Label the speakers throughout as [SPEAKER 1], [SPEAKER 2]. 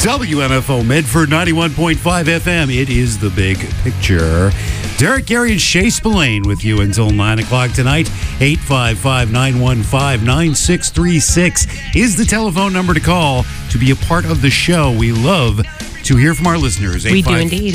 [SPEAKER 1] WMFO Medford 91.5 FM. It is The Big Picture. Derek, Gary, and Shay Spillane with you until 9 o'clock tonight. 855-915-9636 is the telephone number to call to be a part of the show. We love to hear from our listeners.
[SPEAKER 2] We do indeed.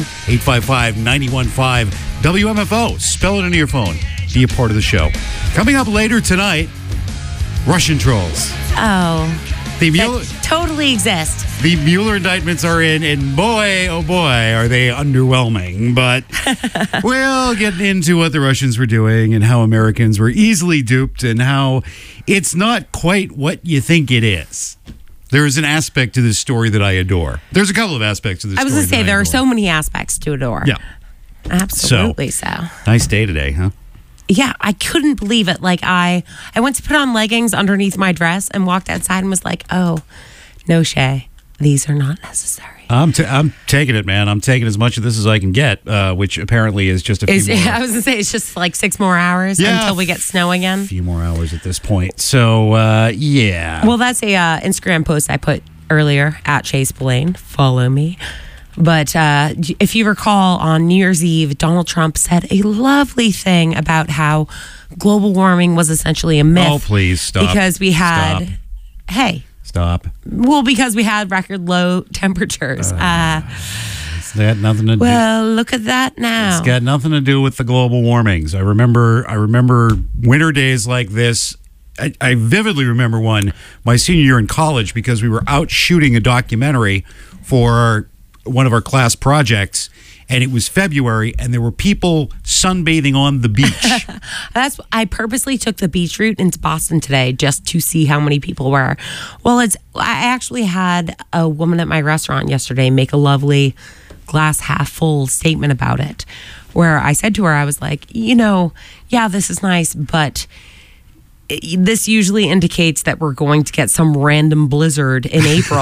[SPEAKER 1] 855-915 WMFO. Spell it into your phone. Be a part of the show. Coming up later tonight, Russian trolls.
[SPEAKER 2] Oh,
[SPEAKER 1] that
[SPEAKER 2] totally exist.
[SPEAKER 1] The Mueller indictments are in, and boy, oh boy, are they underwhelming. But we'll get into what the Russians were doing and how Americans were easily duped and how it's not quite what you think it is. There is an aspect to this story that I adore. There's a couple of aspects to this story.
[SPEAKER 2] I was going to say, there are so many aspects to adore.
[SPEAKER 1] Yeah.
[SPEAKER 2] Absolutely so.
[SPEAKER 1] Nice day today, huh?
[SPEAKER 2] Yeah, I couldn't believe it. Like, I went to put on leggings underneath my dress and walked outside and was like, oh, no, Shay, these are not necessary.
[SPEAKER 1] I'm taking it, man. I'm taking as much of this as I can get, which apparently is just a few more.
[SPEAKER 2] I was going to say, it's just like 6 more hours until we get snow again.
[SPEAKER 1] A few more hours at this point. So, yeah.
[SPEAKER 2] Well, that's a Instagram post I put earlier, at Shay Spillane. Follow me. But if you recall, on New Year's Eve, Donald Trump said a lovely thing about how global warming was essentially a myth.
[SPEAKER 1] Oh, please, stop.
[SPEAKER 2] Because we had...
[SPEAKER 1] Stop.
[SPEAKER 2] Hey.
[SPEAKER 1] Stop.
[SPEAKER 2] Well, because we had record low temperatures.
[SPEAKER 1] It's got nothing to do...
[SPEAKER 2] Well, look at that now.
[SPEAKER 1] It's got nothing to do with the global warmings. I remember winter days like this. I vividly remember one my senior year in college because we were out shooting a documentary for one of our class projects, and it was February, and there were people sunbathing on the beach.
[SPEAKER 2] I purposely took the beach route into Boston today just to see how many people were. Well, I actually had a woman at my restaurant yesterday make a lovely glass half full statement about it, where I said to her, I was like, yeah, this is nice, but this usually indicates that we're going to get some random blizzard in April.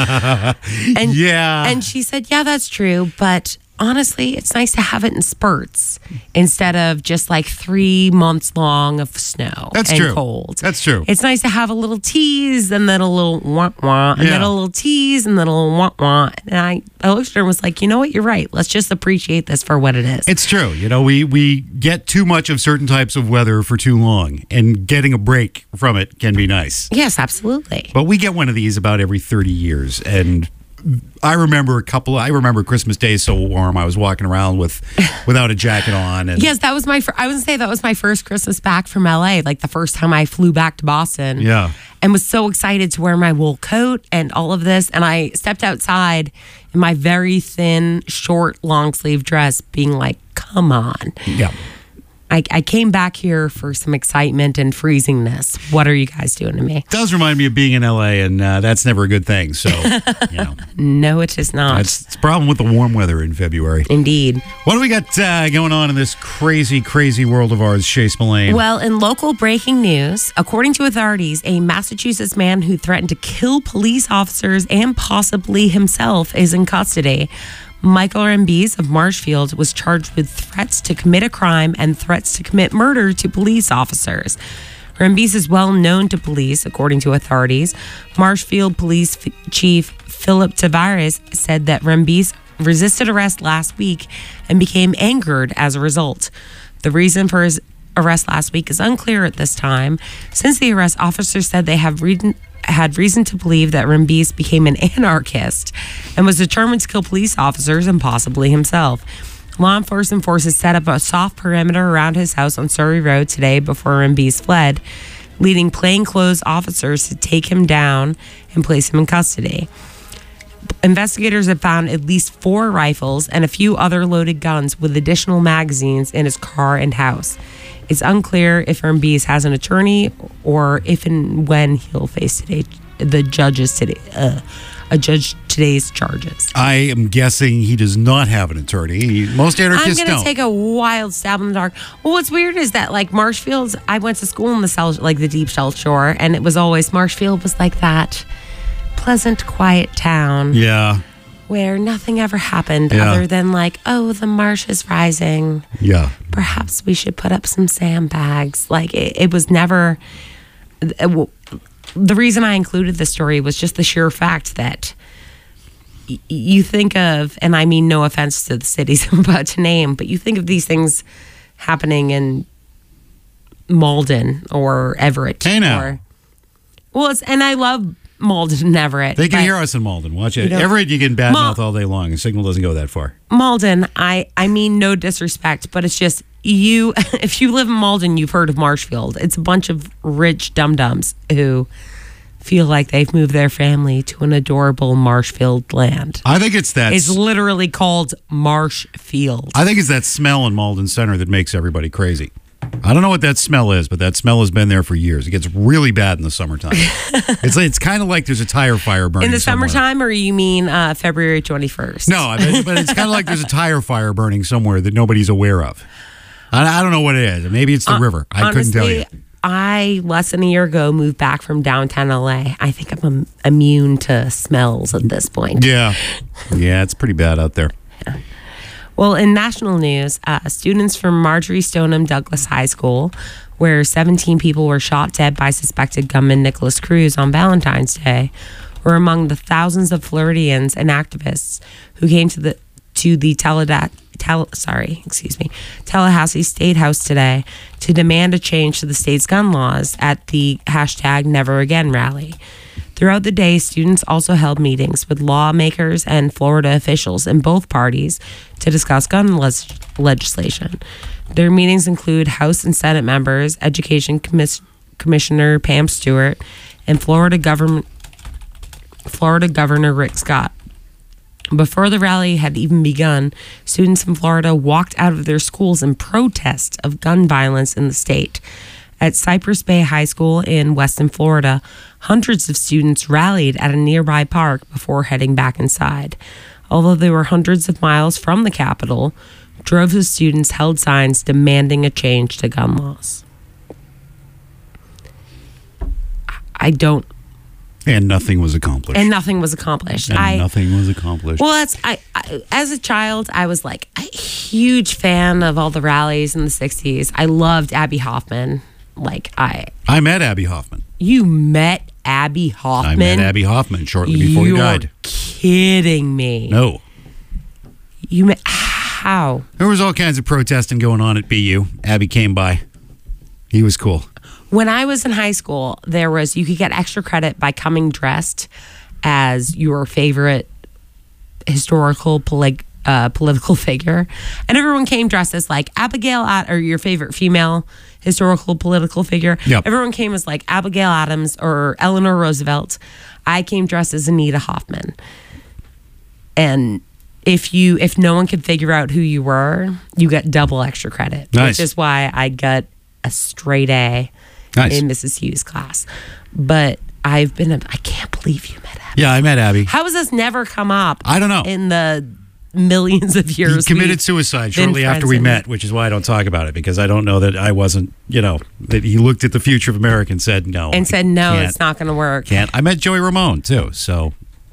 [SPEAKER 2] And she said, yeah, that's true. But honestly, it's nice to have it in spurts instead of just like 3 months long of snow and cold.
[SPEAKER 1] That's true.
[SPEAKER 2] It's nice to have a little tease and then a little wah-wah and then a little tease and then a little wah-wah. And I looked at her and was like, you know what? You're right. Let's just appreciate this for what it is.
[SPEAKER 1] It's true. We get too much of certain types of weather for too long, and getting a break from it can be nice.
[SPEAKER 2] Yes, absolutely.
[SPEAKER 1] But we get one of these about every 30 years, and I remember Christmas Day so warm. I was walking around without a jacket on. And
[SPEAKER 2] yes, that was I would say that was my first Christmas back from LA, like the first time I flew back to Boston.
[SPEAKER 1] Yeah.
[SPEAKER 2] And was so excited to wear my wool coat and all of this. And I stepped outside in my very thin, short, long sleeve dress being like, come on.
[SPEAKER 1] Yeah.
[SPEAKER 2] I came back here for some excitement and freezingness. What are you guys doing to me?
[SPEAKER 1] It does remind me of being in LA, and that's never a good thing. So,
[SPEAKER 2] No, it is not.
[SPEAKER 1] It's a problem with the warm weather in February.
[SPEAKER 2] Indeed.
[SPEAKER 1] What do we got going on in this crazy, crazy world of ours, Shay Spillane?
[SPEAKER 2] Well, in local breaking news, according to authorities, a Massachusetts man who threatened to kill police officers and possibly himself is in custody. Michael Rembis of Marshfield was charged with threats to commit a crime and threats to commit murder to police officers. Rembis is well known to police, according to authorities. Marshfield Police Chief Philip Tavares said that Rembis resisted arrest last week and became angered as a result. The reason for his arrest last week is unclear at this time. Since the arrest, officers said they had reason to believe that Rembis became an anarchist and was determined to kill police officers and possibly himself. Law enforcement forces set up a soft perimeter around his house on Surrey Road today before Rembis fled, leading plainclothes officers to take him down and place him in custody. Investigators have found at least 4 rifles and a few other loaded guns with additional magazines in his car and house. It's unclear if Rembis has an attorney or if and when he'll face a judge today's charges.
[SPEAKER 1] I am guessing he does not have an attorney. Most anarchists don't.
[SPEAKER 2] I'm going to take a wild stab in the dark. Well, what's weird is that, like, Marshfield, I went to school in the deep South Shore, and it was always, Marshfield was like that pleasant, quiet town.
[SPEAKER 1] Yeah.
[SPEAKER 2] Where nothing ever happened other than like, oh, the marsh is rising.
[SPEAKER 1] Yeah.
[SPEAKER 2] Perhaps we should put up some sandbags. Like, it was never... The reason I included the story was just the sheer fact that you think of, and I mean no offense to the cities I'm about to name, but you think of these things happening in Malden or Everett.
[SPEAKER 1] Hey now.
[SPEAKER 2] And I love Malden and Everett.
[SPEAKER 1] They can hear us in Malden. Watch it.
[SPEAKER 2] know,
[SPEAKER 1] Everett, you can badmouth all day long. The signal doesn't go that far.
[SPEAKER 2] Malden, I mean no disrespect, but it's just if you live in Malden, you've heard of Marshfield. It's a bunch of rich dum-dums who feel like they've moved their family to an adorable Marshfield land.
[SPEAKER 1] I think it's that.
[SPEAKER 2] It's literally called Marshfield.
[SPEAKER 1] I think it's that smell in Malden Center that makes everybody crazy. I don't know what that smell is, but that smell has been there for years. It gets really bad in the summertime. It's kind of like there's a tire fire burning
[SPEAKER 2] in the
[SPEAKER 1] somewhere.
[SPEAKER 2] summertime, or you mean February 21st?
[SPEAKER 1] No, but it's kind of like there's a tire fire burning somewhere that nobody's aware of. I don't know what it is. Maybe it's the river. I couldn't tell you.
[SPEAKER 2] I, less than a year ago, moved back from downtown LA. I think I'm immune to smells at this point.
[SPEAKER 1] Yeah, it's pretty bad out there.
[SPEAKER 2] Yeah. Well, in national news, students from Marjorie Stoneham Douglas High School, where 17 people were shot dead by suspected gunman Nicholas Cruz on Valentine's Day, were among the thousands of Floridians and activists who came to the Tallahassee State House today to demand a change to the state's gun laws at the #NeverAgain rally. Throughout the day, students also held meetings with lawmakers and Florida officials in both parties to discuss gun legislation. Their meetings include House and Senate members, Education Commissioner Pam Stewart, and Florida Governor Rick Scott. Before the rally had even begun, students in Florida walked out of their schools in protest of gun violence in the state. At Cypress Bay High School in Weston, Florida, hundreds of students rallied at a nearby park before heading back inside. Although they were hundreds of miles from the Capitol, droves of students held signs demanding a change to gun laws.
[SPEAKER 1] And nothing was accomplished.
[SPEAKER 2] Nothing was accomplished. Well, as a child, I was like a huge fan of all the rallies in the 60s. I loved Abby Hoffman. I
[SPEAKER 1] met Abby Hoffman.
[SPEAKER 2] You met Abby Hoffman?
[SPEAKER 1] I met Abby Hoffman shortly before he died.
[SPEAKER 2] You're kidding me.
[SPEAKER 1] No.
[SPEAKER 2] You met... How?
[SPEAKER 1] There was all kinds of protesting going on at BU. Abby came by. He was cool.
[SPEAKER 2] When I was in high school, you could get extra credit by coming dressed as your favorite historical political figure. And everyone came dressed as Abigail, or your favorite female historical political figure.
[SPEAKER 1] Yep.
[SPEAKER 2] Everyone came as Abigail Adams or Eleanor Roosevelt. I came dressed as Anita Hoffman. And if no one could figure out who you were, you got double extra credit.
[SPEAKER 1] Nice.
[SPEAKER 2] Which is why I got a straight A in Mrs. Hughes' class. But I can't believe you met Abby.
[SPEAKER 1] Yeah, I met Abby.
[SPEAKER 2] How has this never come up?
[SPEAKER 1] I don't know.
[SPEAKER 2] In the millions of years.
[SPEAKER 1] He committed suicide shortly after we met, which is why I don't talk about it, because I don't know that I wasn't, that he looked at the future of America and said no.
[SPEAKER 2] And said, no, it's not going to work.
[SPEAKER 1] I met Joey Ramone, too, so...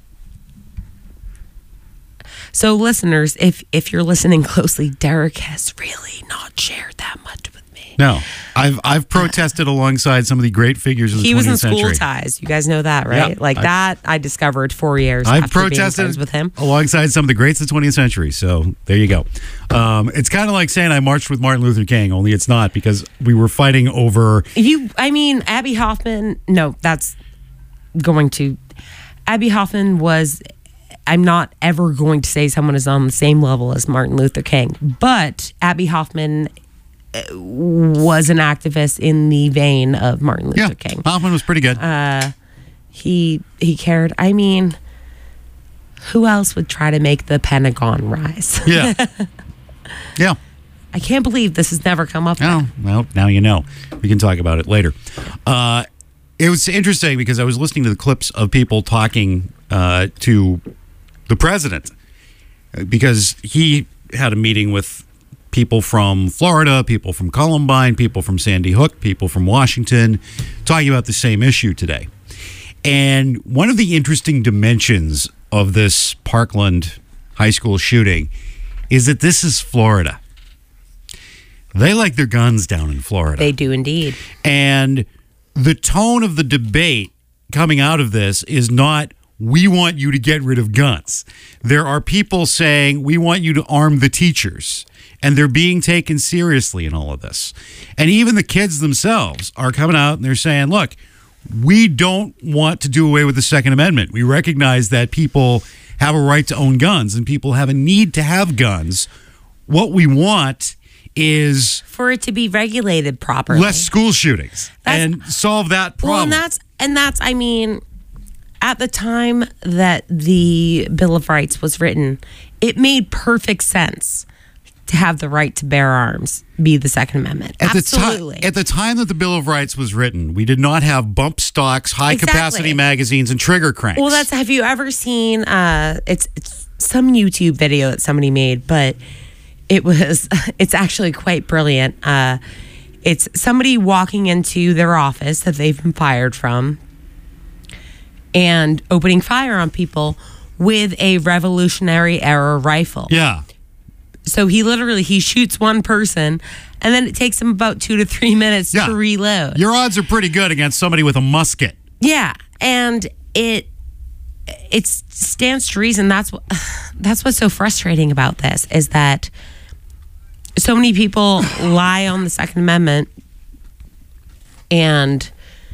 [SPEAKER 2] So, listeners, if you're listening closely, Derek has really not shared that much with me.
[SPEAKER 1] No, I've protested alongside some of the great figures of the 20th century.
[SPEAKER 2] He was in School Ties. You guys know that, right?
[SPEAKER 1] Yeah,
[SPEAKER 2] that I discovered 4 years
[SPEAKER 1] I've
[SPEAKER 2] after
[SPEAKER 1] protested
[SPEAKER 2] being friends with him.
[SPEAKER 1] Alongside some of the greats of the 20th century. So there you go. It's kind of like saying I marched with Martin Luther King, only it's not, because we were fighting over...
[SPEAKER 2] Abby Hoffman, no, that's going to... Abby Hoffman was... I'm not ever going to say someone is on the same level as Martin Luther King, but Abby Hoffman was an activist in the vein of Martin Luther King.
[SPEAKER 1] Hoffman was pretty good.
[SPEAKER 2] He cared. Who else would try to make the Pentagon rise?
[SPEAKER 1] Yeah. Yeah.
[SPEAKER 2] I can't believe this has never come up.
[SPEAKER 1] Oh, well, now you know. We can talk about it later. It was interesting because I was listening to the clips of people talking to the president, because he had a meeting with people from Florida, people from Columbine, people from Sandy Hook, people from Washington, talking about the same issue today. And one of the interesting dimensions of this Parkland high school shooting is that this is Florida. They like their guns down in Florida.
[SPEAKER 2] They do indeed.
[SPEAKER 1] And the tone of the debate coming out of this is not we want you to get rid of guns. There are people saying, we want you to arm the teachers. And they're being taken seriously in all of this. And even the kids themselves are coming out and they're saying, look, we don't want to do away with the Second Amendment. We recognize that people have a right to own guns and people have a need to have guns. What we want is
[SPEAKER 2] for it to be regulated properly.
[SPEAKER 1] Less school shootings and solve that problem.
[SPEAKER 2] Well, and that's I mean, at the time that the Bill of Rights was written, it made perfect sense to have the right to bear arms be the Second Amendment. Absolutely.
[SPEAKER 1] At the time that the Bill of Rights was written, we did not have bump stocks, high-capacity magazines, and trigger cranks.
[SPEAKER 2] Well, have you ever seen, it's some YouTube video that somebody made, but it's actually quite brilliant. It's somebody walking into their office that they've been fired from and opening fire on people with a Revolutionary Era rifle.
[SPEAKER 1] Yeah.
[SPEAKER 2] So he shoots one person, and then it takes him about 2 to 3 minutes to reload.
[SPEAKER 1] Your odds are pretty good against somebody with a musket.
[SPEAKER 2] Yeah, and it stands to reason. That's what's so frustrating about this is that so many people lie on the Second Amendment and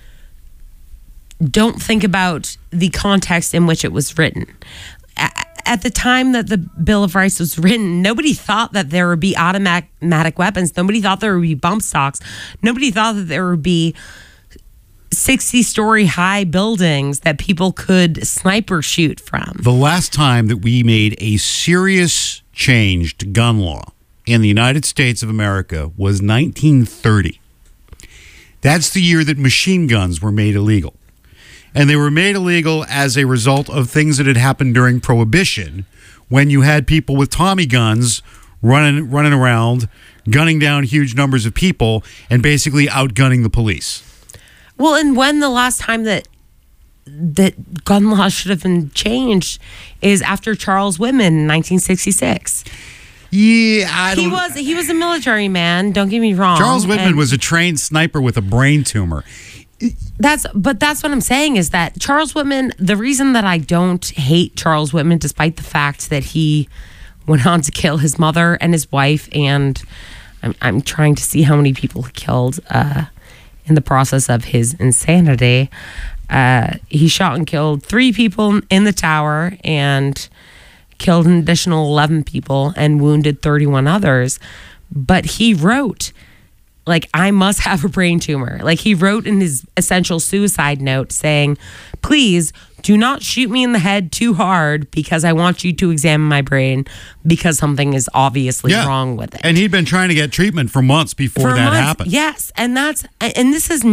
[SPEAKER 2] don't think about the context in which it was written. At the time that the Bill of Rights was written, nobody thought that there would be automatic weapons. Nobody thought there would be bump stocks. Nobody thought that there would be 60-story high buildings that people could sniper shoot from.
[SPEAKER 1] The last time that we made a serious change to gun law in the United States of America was 1930. That's the year that machine guns were made illegal. And they were made illegal as a result of things that had happened during Prohibition, when you had people with Tommy guns running around, gunning down huge numbers of people, and basically outgunning the police.
[SPEAKER 2] Well, and when the last time that gun laws should have been changed is after Charles Whitman in 1966.
[SPEAKER 1] Yeah,
[SPEAKER 2] he was a military man. Don't get me wrong.
[SPEAKER 1] Charles Whitman was a trained sniper with a brain tumor.
[SPEAKER 2] That's what I'm saying is that Charles Whitman, the reason that I don't hate Charles Whitman, despite the fact that he went on to kill his mother and his wife, and I'm trying to see how many people he killed in the process of his insanity. He shot and killed 3 people in the tower and killed an additional 11 people and wounded 31 others. But he wrote, I must have a brain tumor. He wrote in his essential suicide note saying, please do not shoot me in the head too hard because I want you to examine my brain because something is obviously wrong with it.
[SPEAKER 1] And he'd been trying to get treatment for months before that happened.
[SPEAKER 2] Yes. And this is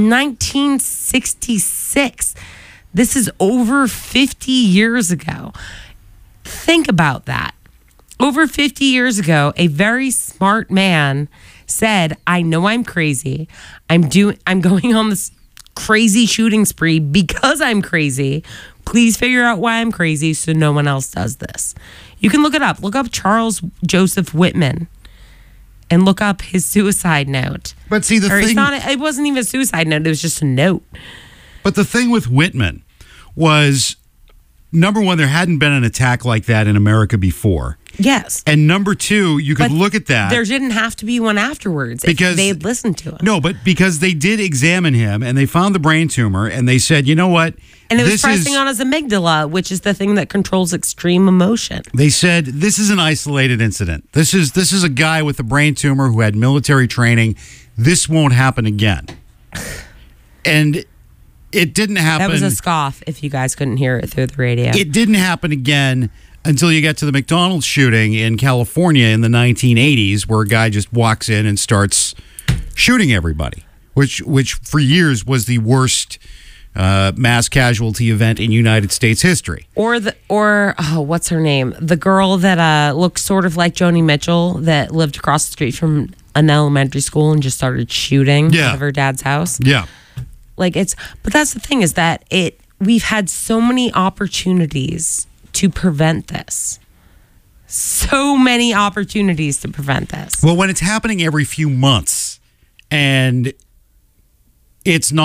[SPEAKER 2] 1966. This is over 50 years ago. Think about that. Over 50 years ago, a very smart man said, I know I'm crazy. I'm going on this crazy shooting spree because I'm crazy. Please figure out why I'm crazy so no one else does this. You can look it up. Look up Charles Joseph Whitman and look up his suicide note.
[SPEAKER 1] But see,
[SPEAKER 2] it wasn't even a suicide note. It was just a note.
[SPEAKER 1] But the thing with Whitman was, number one, there hadn't been an attack like that in America before.
[SPEAKER 2] Yes.
[SPEAKER 1] And number 2, you could look at that.
[SPEAKER 2] There didn't have to be one afterwards because they had listened to him.
[SPEAKER 1] No, but because they did examine him and they found the brain tumor and they said, you know what?
[SPEAKER 2] And it was pressing on his amygdala, which is the thing that controls extreme emotion.
[SPEAKER 1] They said, this is an isolated incident. This is a guy with a brain tumor who had military training. This won't happen again. And it didn't happen.
[SPEAKER 2] That was a scoff if you guys couldn't hear it through the radio.
[SPEAKER 1] It didn't happen again until you get to the McDonald's shooting in California in the 1980s, where a guy just walks in and starts shooting everybody, which for years was the worst mass casualty event in United States history.
[SPEAKER 2] Or what's her name? The girl that looked sort of like Joni Mitchell that lived across the street from an elementary school and just started shooting out of her dad's house.
[SPEAKER 1] Yeah.
[SPEAKER 2] But that's the thing is that we've had so many opportunities to prevent this. So many opportunities to prevent this.
[SPEAKER 1] Well, when it's happening every few months and it's not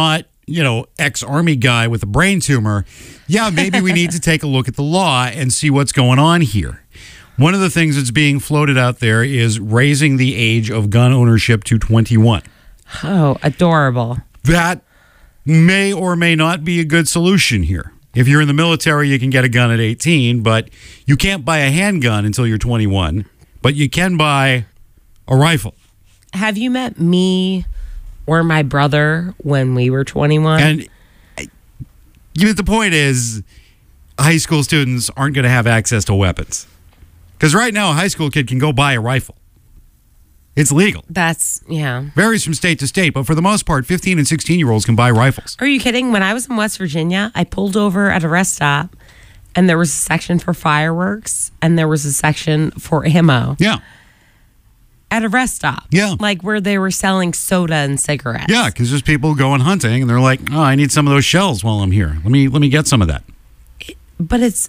[SPEAKER 1] ex-army guy with a brain tumor, yeah, maybe we need to take a look at the law and see what's going on here. One of the things that's being floated out there is raising the age of gun ownership to 21.
[SPEAKER 2] Oh, adorable.
[SPEAKER 1] That may or may not be a good solution here. If you're in the military, you can get a gun at 18, but you can't buy a handgun until you're 21, but you can buy a rifle.
[SPEAKER 2] Have you met me or my brother when we were 21?
[SPEAKER 1] And the point is, high school students aren't going to have access to weapons. Because right now, a high school kid can go buy a rifle. It's legal.
[SPEAKER 2] Yeah.
[SPEAKER 1] Varies from state to state, but for the most part, 15 and 16-year-olds can buy rifles.
[SPEAKER 2] Are you kidding? When I was in West Virginia, I pulled over at a rest stop, and there was a section for fireworks, and there was a section for ammo.
[SPEAKER 1] Yeah.
[SPEAKER 2] At a rest stop.
[SPEAKER 1] Yeah.
[SPEAKER 2] Like where they were selling soda and cigarettes.
[SPEAKER 1] Yeah, because there's people going hunting, and they're like, oh, I need some of those shells while I'm here. Let me get some of that.
[SPEAKER 2] But it's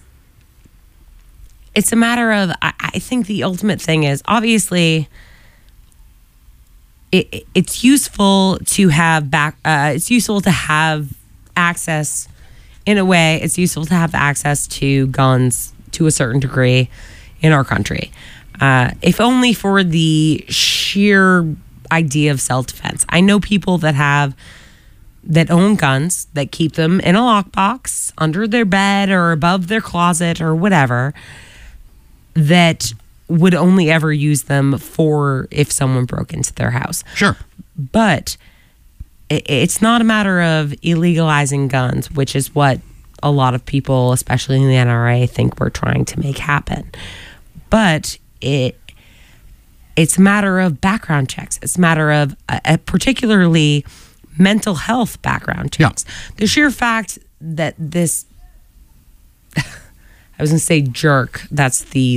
[SPEAKER 2] a matter of, I think the ultimate thing is, obviously, it's useful to have it's useful to have access, in a way, it's useful to have access to guns to a certain degree in our country. If only for the sheer idea of self-defense. I know people that own guns, that keep them in a lockbox, under their bed or above their closet or whatever, that would only ever use them for if someone broke into their house.
[SPEAKER 1] Sure.
[SPEAKER 2] But it's not a matter of illegalizing guns, which is what a lot of people, especially in the NRA, think we're trying to make happen. But it's a matter of background checks. It's a matter of particularly mental health background checks. Yeah. The sheer fact that this, I was going to say jerk, that's the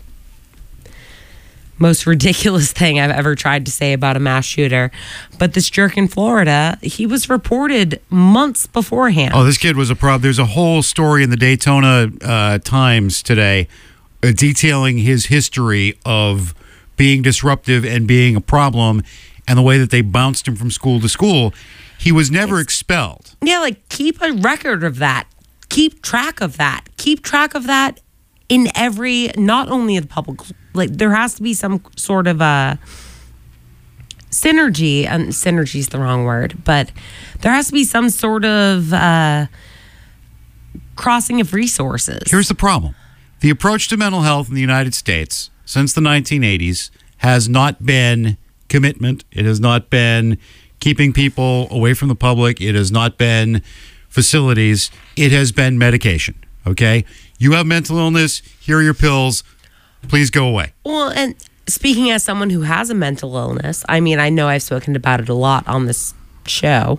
[SPEAKER 2] most ridiculous thing I've ever tried to say about a mass shooter. But this jerk in Florida, he was reported months beforehand.
[SPEAKER 1] Oh, this kid was a problem. There's a whole story in the Daytona Times today detailing his history of being disruptive and being a problem and the way that they bounced him from school to school. He was never expelled.
[SPEAKER 2] Yeah, keep a record of that. Keep track of that. Keep track of that in every, not only the public, there has to be some sort of a synergy, and synergy is the wrong word, but there has to be some sort of crossing of resources.
[SPEAKER 1] Here's the problem. The approach to mental health in the United States since the 1980s has not been commitment. It has not been keeping people away from the public. It has not been facilities. It has been medication. Okay? You have mental illness. Here are your pills. Please go away.
[SPEAKER 2] Well, and speaking as someone who has a mental illness, I mean, I know I've spoken about it a lot on this show.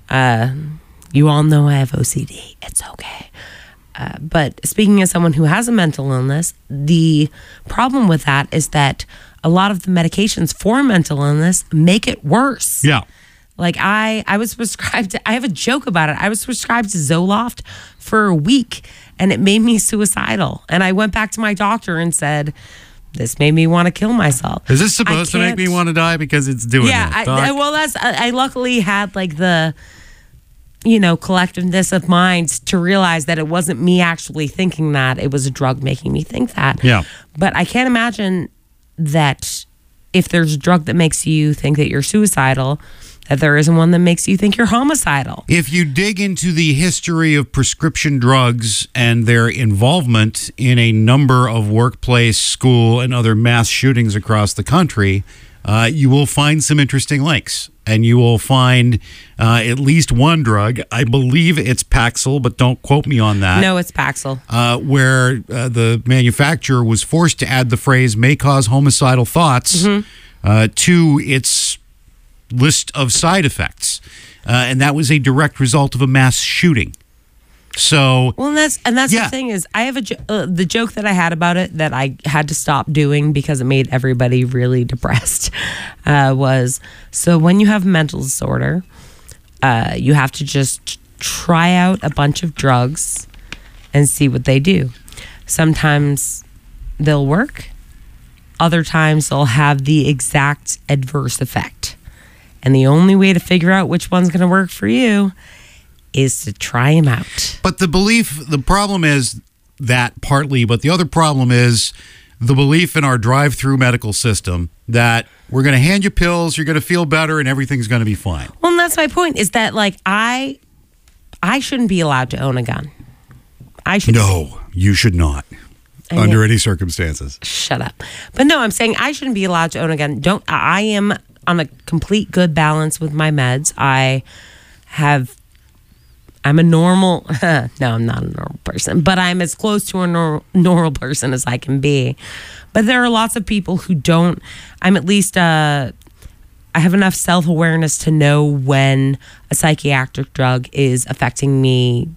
[SPEAKER 2] You all know I have OCD. It's okay. But speaking as someone who has a mental illness, the problem with that is that a lot of the medications for mental illness make it worse.
[SPEAKER 1] Yeah.
[SPEAKER 2] I was prescribed, I have a joke about it. I was prescribed Zoloft for a week and it made me suicidal. And I went back to my doctor and said, this made me want to kill myself.
[SPEAKER 1] Is this supposed to make me want to die? Because it's doing that.
[SPEAKER 2] I luckily had the collectiveness of mind to realize that it wasn't me actually thinking that. It was a drug making me think that.
[SPEAKER 1] Yeah.
[SPEAKER 2] But I can't imagine that if there's a drug that makes you think that you're suicidal, that there isn't one that makes you think you're homicidal.
[SPEAKER 1] If you dig into the history of prescription drugs and their involvement in a number of workplace, school, and other mass shootings across the country, you will find some interesting links. And you will find at least one drug, I believe it's Paxil, but don't quote me on that.
[SPEAKER 2] No, it's Paxil.
[SPEAKER 1] Where the manufacturer was forced to add the phrase may cause homicidal thoughts to its list of side effects. And that was a direct result of a mass shooting. So,
[SPEAKER 2] well, and that's the thing is, I have the joke that I had about it that I had to stop doing because it made everybody really depressed. Was so when you have a mental disorder, you have to just try out a bunch of drugs and see what they do. Sometimes they'll work. Other times they'll have the exact adverse effect. And the only way to figure out which one's going to work for you is to try him out.
[SPEAKER 1] But the problem is that partly, but the other problem is the belief in our drive-through medical system that we're going to hand you pills, you're going to feel better, and everything's going to be fine.
[SPEAKER 2] Well, and that's my point, is that, like, I shouldn't be allowed to own a gun.
[SPEAKER 1] No, you should not. Under any circumstances.
[SPEAKER 2] Shut up. But no, I'm saying I shouldn't be allowed to own a gun. I am on a complete good balance with my meds. I'm a normal, no, I'm not a normal person, but I'm as close to a normal person as I can be. But there are lots of people who don't. I'm at least, I have enough self-awareness to know when a psychiatric drug is affecting me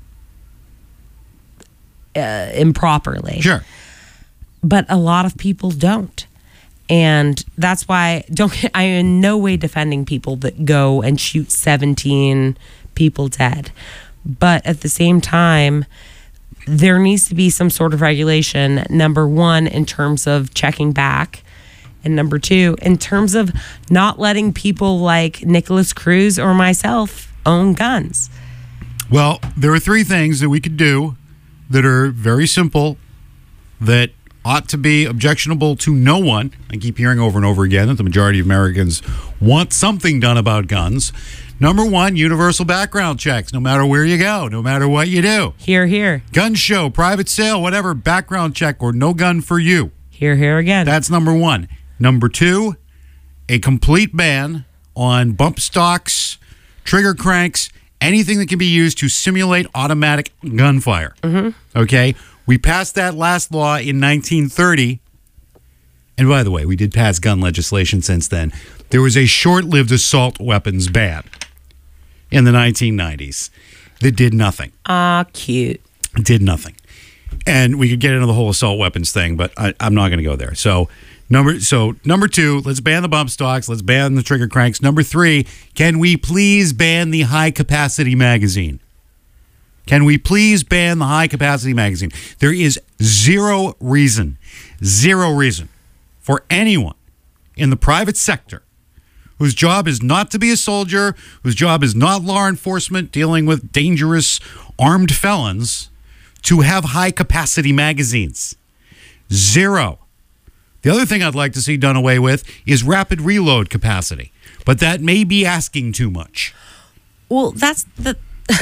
[SPEAKER 2] improperly.
[SPEAKER 1] Sure.
[SPEAKER 2] But a lot of people don't. And that's why I am in no way defending people that go and shoot 17 people dead. But at the same time, there needs to be some sort of regulation, number one, in terms of checking back, and number two, in terms of not letting people like Nicholas Cruz or myself own guns.
[SPEAKER 1] Well, there are three things that we could do that are very simple, that ought to be objectionable to no one. I keep hearing over and over again that the majority of Americans want something done about guns. Number one, universal background checks, no matter where you go, no matter what you do.
[SPEAKER 2] Hear, hear.
[SPEAKER 1] Gun show, private sale, whatever, background check or no gun for you.
[SPEAKER 2] Hear, hear again.
[SPEAKER 1] That's number one. Number two, a complete ban on bump stocks, trigger cranks, anything that can be used to simulate automatic gunfire. Mm-hmm. Okay? We passed that last law in 1930. And by the way, we did pass gun legislation since then. There was a short-lived assault weapons ban in the 1990s that did nothing.
[SPEAKER 2] Cute.
[SPEAKER 1] Did nothing. And we could get into the whole assault weapons thing, but I'm not going to go there. So number two, let's ban the bump stocks. Let's ban the trigger cranks. Number three, can we please ban the high-capacity magazine? Can we please ban the high-capacity magazine? There is zero reason for anyone in the private sector whose job is not to be a soldier, whose job is not law enforcement dealing with dangerous armed felons, to have high-capacity magazines. Zero. The other thing I'd like to see done away with is rapid reload capacity, but that may be asking too much.
[SPEAKER 2] Well, that's the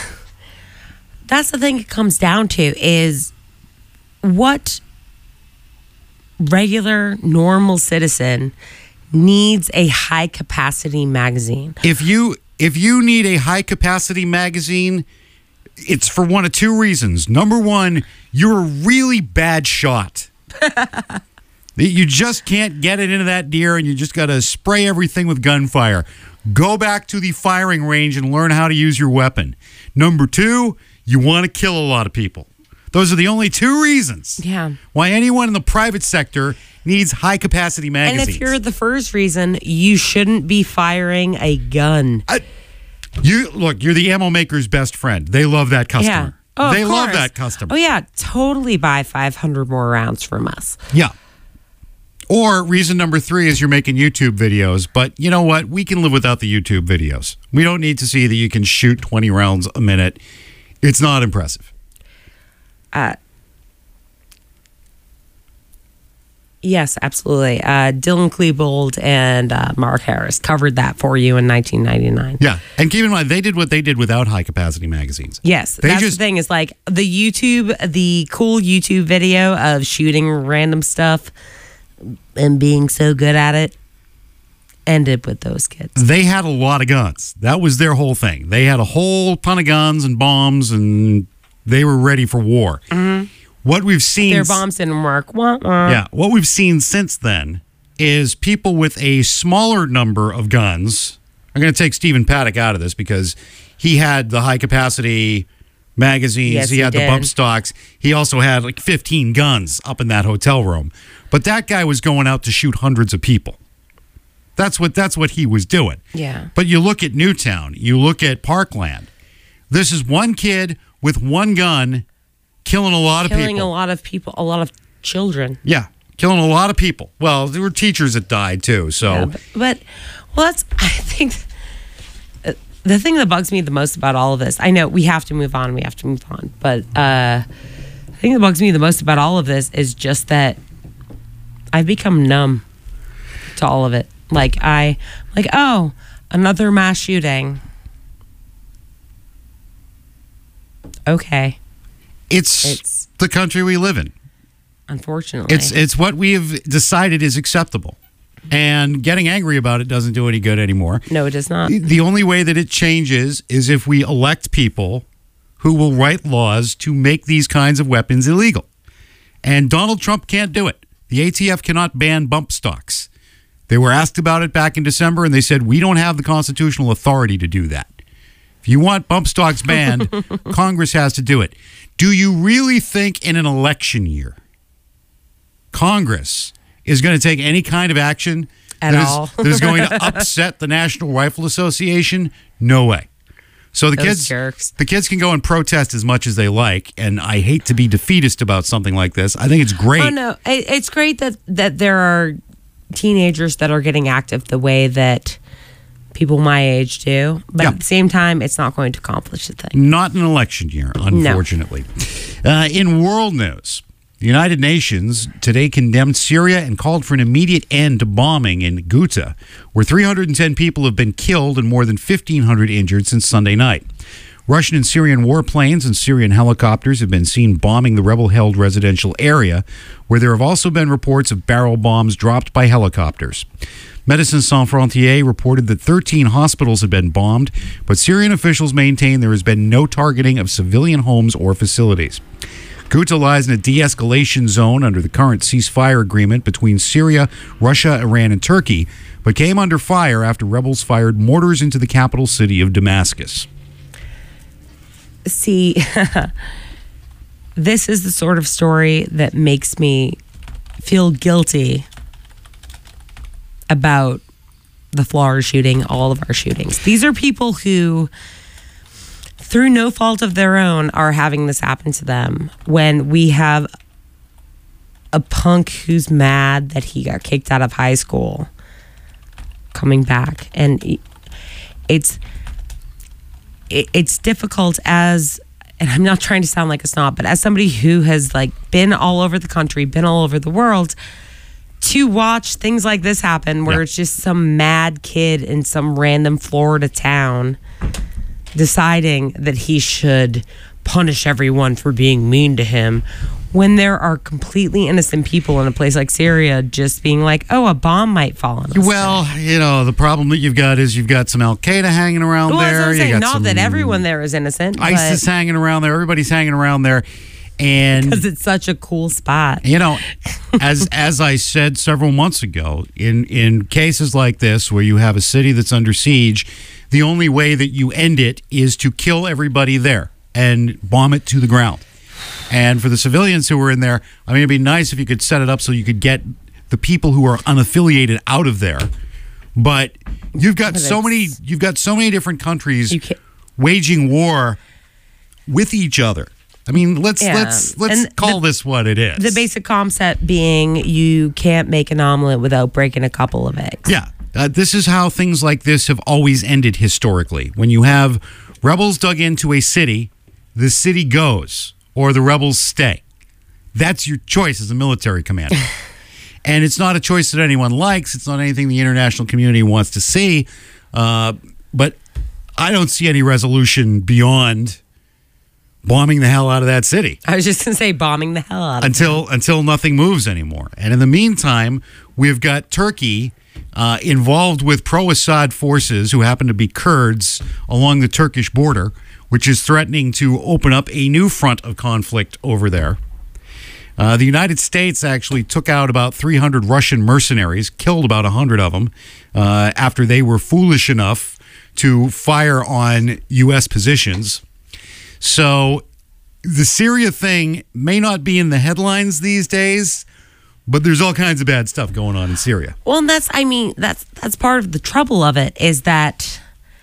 [SPEAKER 2] thing it comes down to, is what regular, normal citizen needs a high-capacity magazine.
[SPEAKER 1] If you need a high-capacity magazine, it's for one of two reasons. Number one, you're a really bad shot. You just can't get it into that deer, and you just got to spray everything with gunfire. Go back to the firing range and learn how to use your weapon. Number two, you want to kill a lot of people. Those are the only two reasons why anyone in the private sector needs high-capacity magazines.
[SPEAKER 2] And if you're the first reason, you shouldn't be firing a gun.
[SPEAKER 1] You're the ammo maker's best friend. They love that customer.
[SPEAKER 2] Yeah. Oh,
[SPEAKER 1] they
[SPEAKER 2] of
[SPEAKER 1] love
[SPEAKER 2] course.
[SPEAKER 1] that customer.
[SPEAKER 2] Oh, yeah. Totally buy 500 more rounds from us.
[SPEAKER 1] Yeah. Or reason number three is you're making YouTube videos. But you know what? We can live without the YouTube videos. We don't need to see that you can shoot 20 rounds a minute. It's not impressive.
[SPEAKER 2] Yes, absolutely. Dylan Klebold and Mark Harris covered that for you in 1999.
[SPEAKER 1] Yeah. And keep in mind, they did what they did without high-capacity magazines.
[SPEAKER 2] Yes. That's the thing, is like the cool YouTube video of shooting random stuff and being so good at it ended with those kids.
[SPEAKER 1] They had a lot of guns. That was their whole thing. They had a whole ton of guns and bombs, and they were ready for war. Mm-hmm. What we've seen...
[SPEAKER 2] Their bombs didn't work.
[SPEAKER 1] Yeah. What we've seen since then is people with a smaller number of guns. I'm going to take Stephen Paddock out of this because he had the high-capacity magazines.
[SPEAKER 2] Yes,
[SPEAKER 1] he had the bump stocks. He also had like 15 guns up in that hotel room. But that guy was going out to shoot hundreds of people. That's what he was doing.
[SPEAKER 2] Yeah.
[SPEAKER 1] But you look at Newtown. You look at Parkland. This is one kid with one gun... Killing a lot of people.
[SPEAKER 2] Killing a lot of people, a lot of children.
[SPEAKER 1] Yeah, killing a lot of people. Well, there were teachers that died too. So,
[SPEAKER 2] yeah, but I think the thing that bugs me the most about all of this, I know we have to move on, but the thing that bugs me the most about all of this is just that I've become numb to all of it. Oh, another mass shooting. Okay.
[SPEAKER 1] It's the country we live in.
[SPEAKER 2] Unfortunately.
[SPEAKER 1] It's what we have decided is acceptable. And getting angry about it doesn't do any good anymore.
[SPEAKER 2] No, it does not.
[SPEAKER 1] The only way that it changes is if we elect people who will write laws to make these kinds of weapons illegal. And Donald Trump can't do it. The ATF cannot ban bump stocks. They were asked about it back in December, and they said, we don't have the constitutional authority to do that. If you want bump stocks banned, Congress has to do it. Do you really think in an election year, Congress is going to take any kind of action that is going to upset the National Rifle Association? No way. So the kids can go and protest as much as they like, and I hate to be defeatist about something like this. I think it's great.
[SPEAKER 2] Oh no, it's great that there are teenagers that are getting active the way that people my age do, but at the same time, it's not going to accomplish the thing.
[SPEAKER 1] Not an election year, unfortunately. No. In world news, the United Nations today condemned Syria and called for an immediate end to bombing in Ghouta, where 310 people have been killed and more than 1,500 injured since Sunday night. Russian and Syrian warplanes and Syrian helicopters have been seen bombing the rebel-held residential area, where there have also been reports of barrel bombs dropped by helicopters. Médecins Sans Frontières reported that 13 hospitals had been bombed, but Syrian officials maintain there has been no targeting of civilian homes or facilities. Ghouta lies in a de-escalation zone under the current ceasefire agreement between Syria, Russia, Iran, and Turkey, but came under fire after rebels fired mortars into the capital city of Damascus.
[SPEAKER 2] See, this is the sort of story that makes me feel guilty about the Florida shooting, all of our shootings. These are people who, through no fault of their own, are having this happen to them. When we have a punk who's mad that he got kicked out of high school coming back, and it's difficult as, and I'm not trying to sound like a snob, but as somebody who has been all over the country, been all over the world, to watch things like this happen where it's just some mad kid in some random Florida town deciding that he should punish everyone for being mean to him, when there are completely innocent people in a place like Syria just being like, oh, a bomb might fall on us.
[SPEAKER 1] Well, the problem that you've got is you've got some Al-Qaeda hanging around there.
[SPEAKER 2] You got not that everyone there is innocent.
[SPEAKER 1] ISIS hanging around there. Everybody's hanging around there. And
[SPEAKER 2] because it's such a cool spot.
[SPEAKER 1] As I said several months ago, in cases like this where you have a city that's under siege, the only way that you end it is to kill everybody there and bomb it to the ground. And for the civilians who were in there, it'd be nice if you could set it up so you could get the people who are unaffiliated out of there. But you've got so many different countries waging war with each other. Let's call this what it is.
[SPEAKER 2] The basic concept being you can't make an omelet without breaking a couple of eggs.
[SPEAKER 1] Yeah. This is how things like this have always ended historically. When you have rebels dug into a city, the city goes, or the rebels stay. That's your choice as a military commander. And it's not a choice that anyone likes. It's not anything the international community wants to see. But I don't see any resolution beyond bombing the hell out of that city.
[SPEAKER 2] I was just going to say bombing the hell out of it.
[SPEAKER 1] Until nothing moves anymore. And in the meantime, we've got Turkey involved with pro-Assad forces who happen to be Kurds along the Turkish border, which is threatening to open up a new front of conflict over there. The United States actually took out about 300 Russian mercenaries, killed about 100 of them, after they were foolish enough to fire on U.S. positions. So the Syria thing may not be in the headlines these days, but there's all kinds of bad stuff going on in Syria.
[SPEAKER 2] Well, and that's part of the trouble of it is that,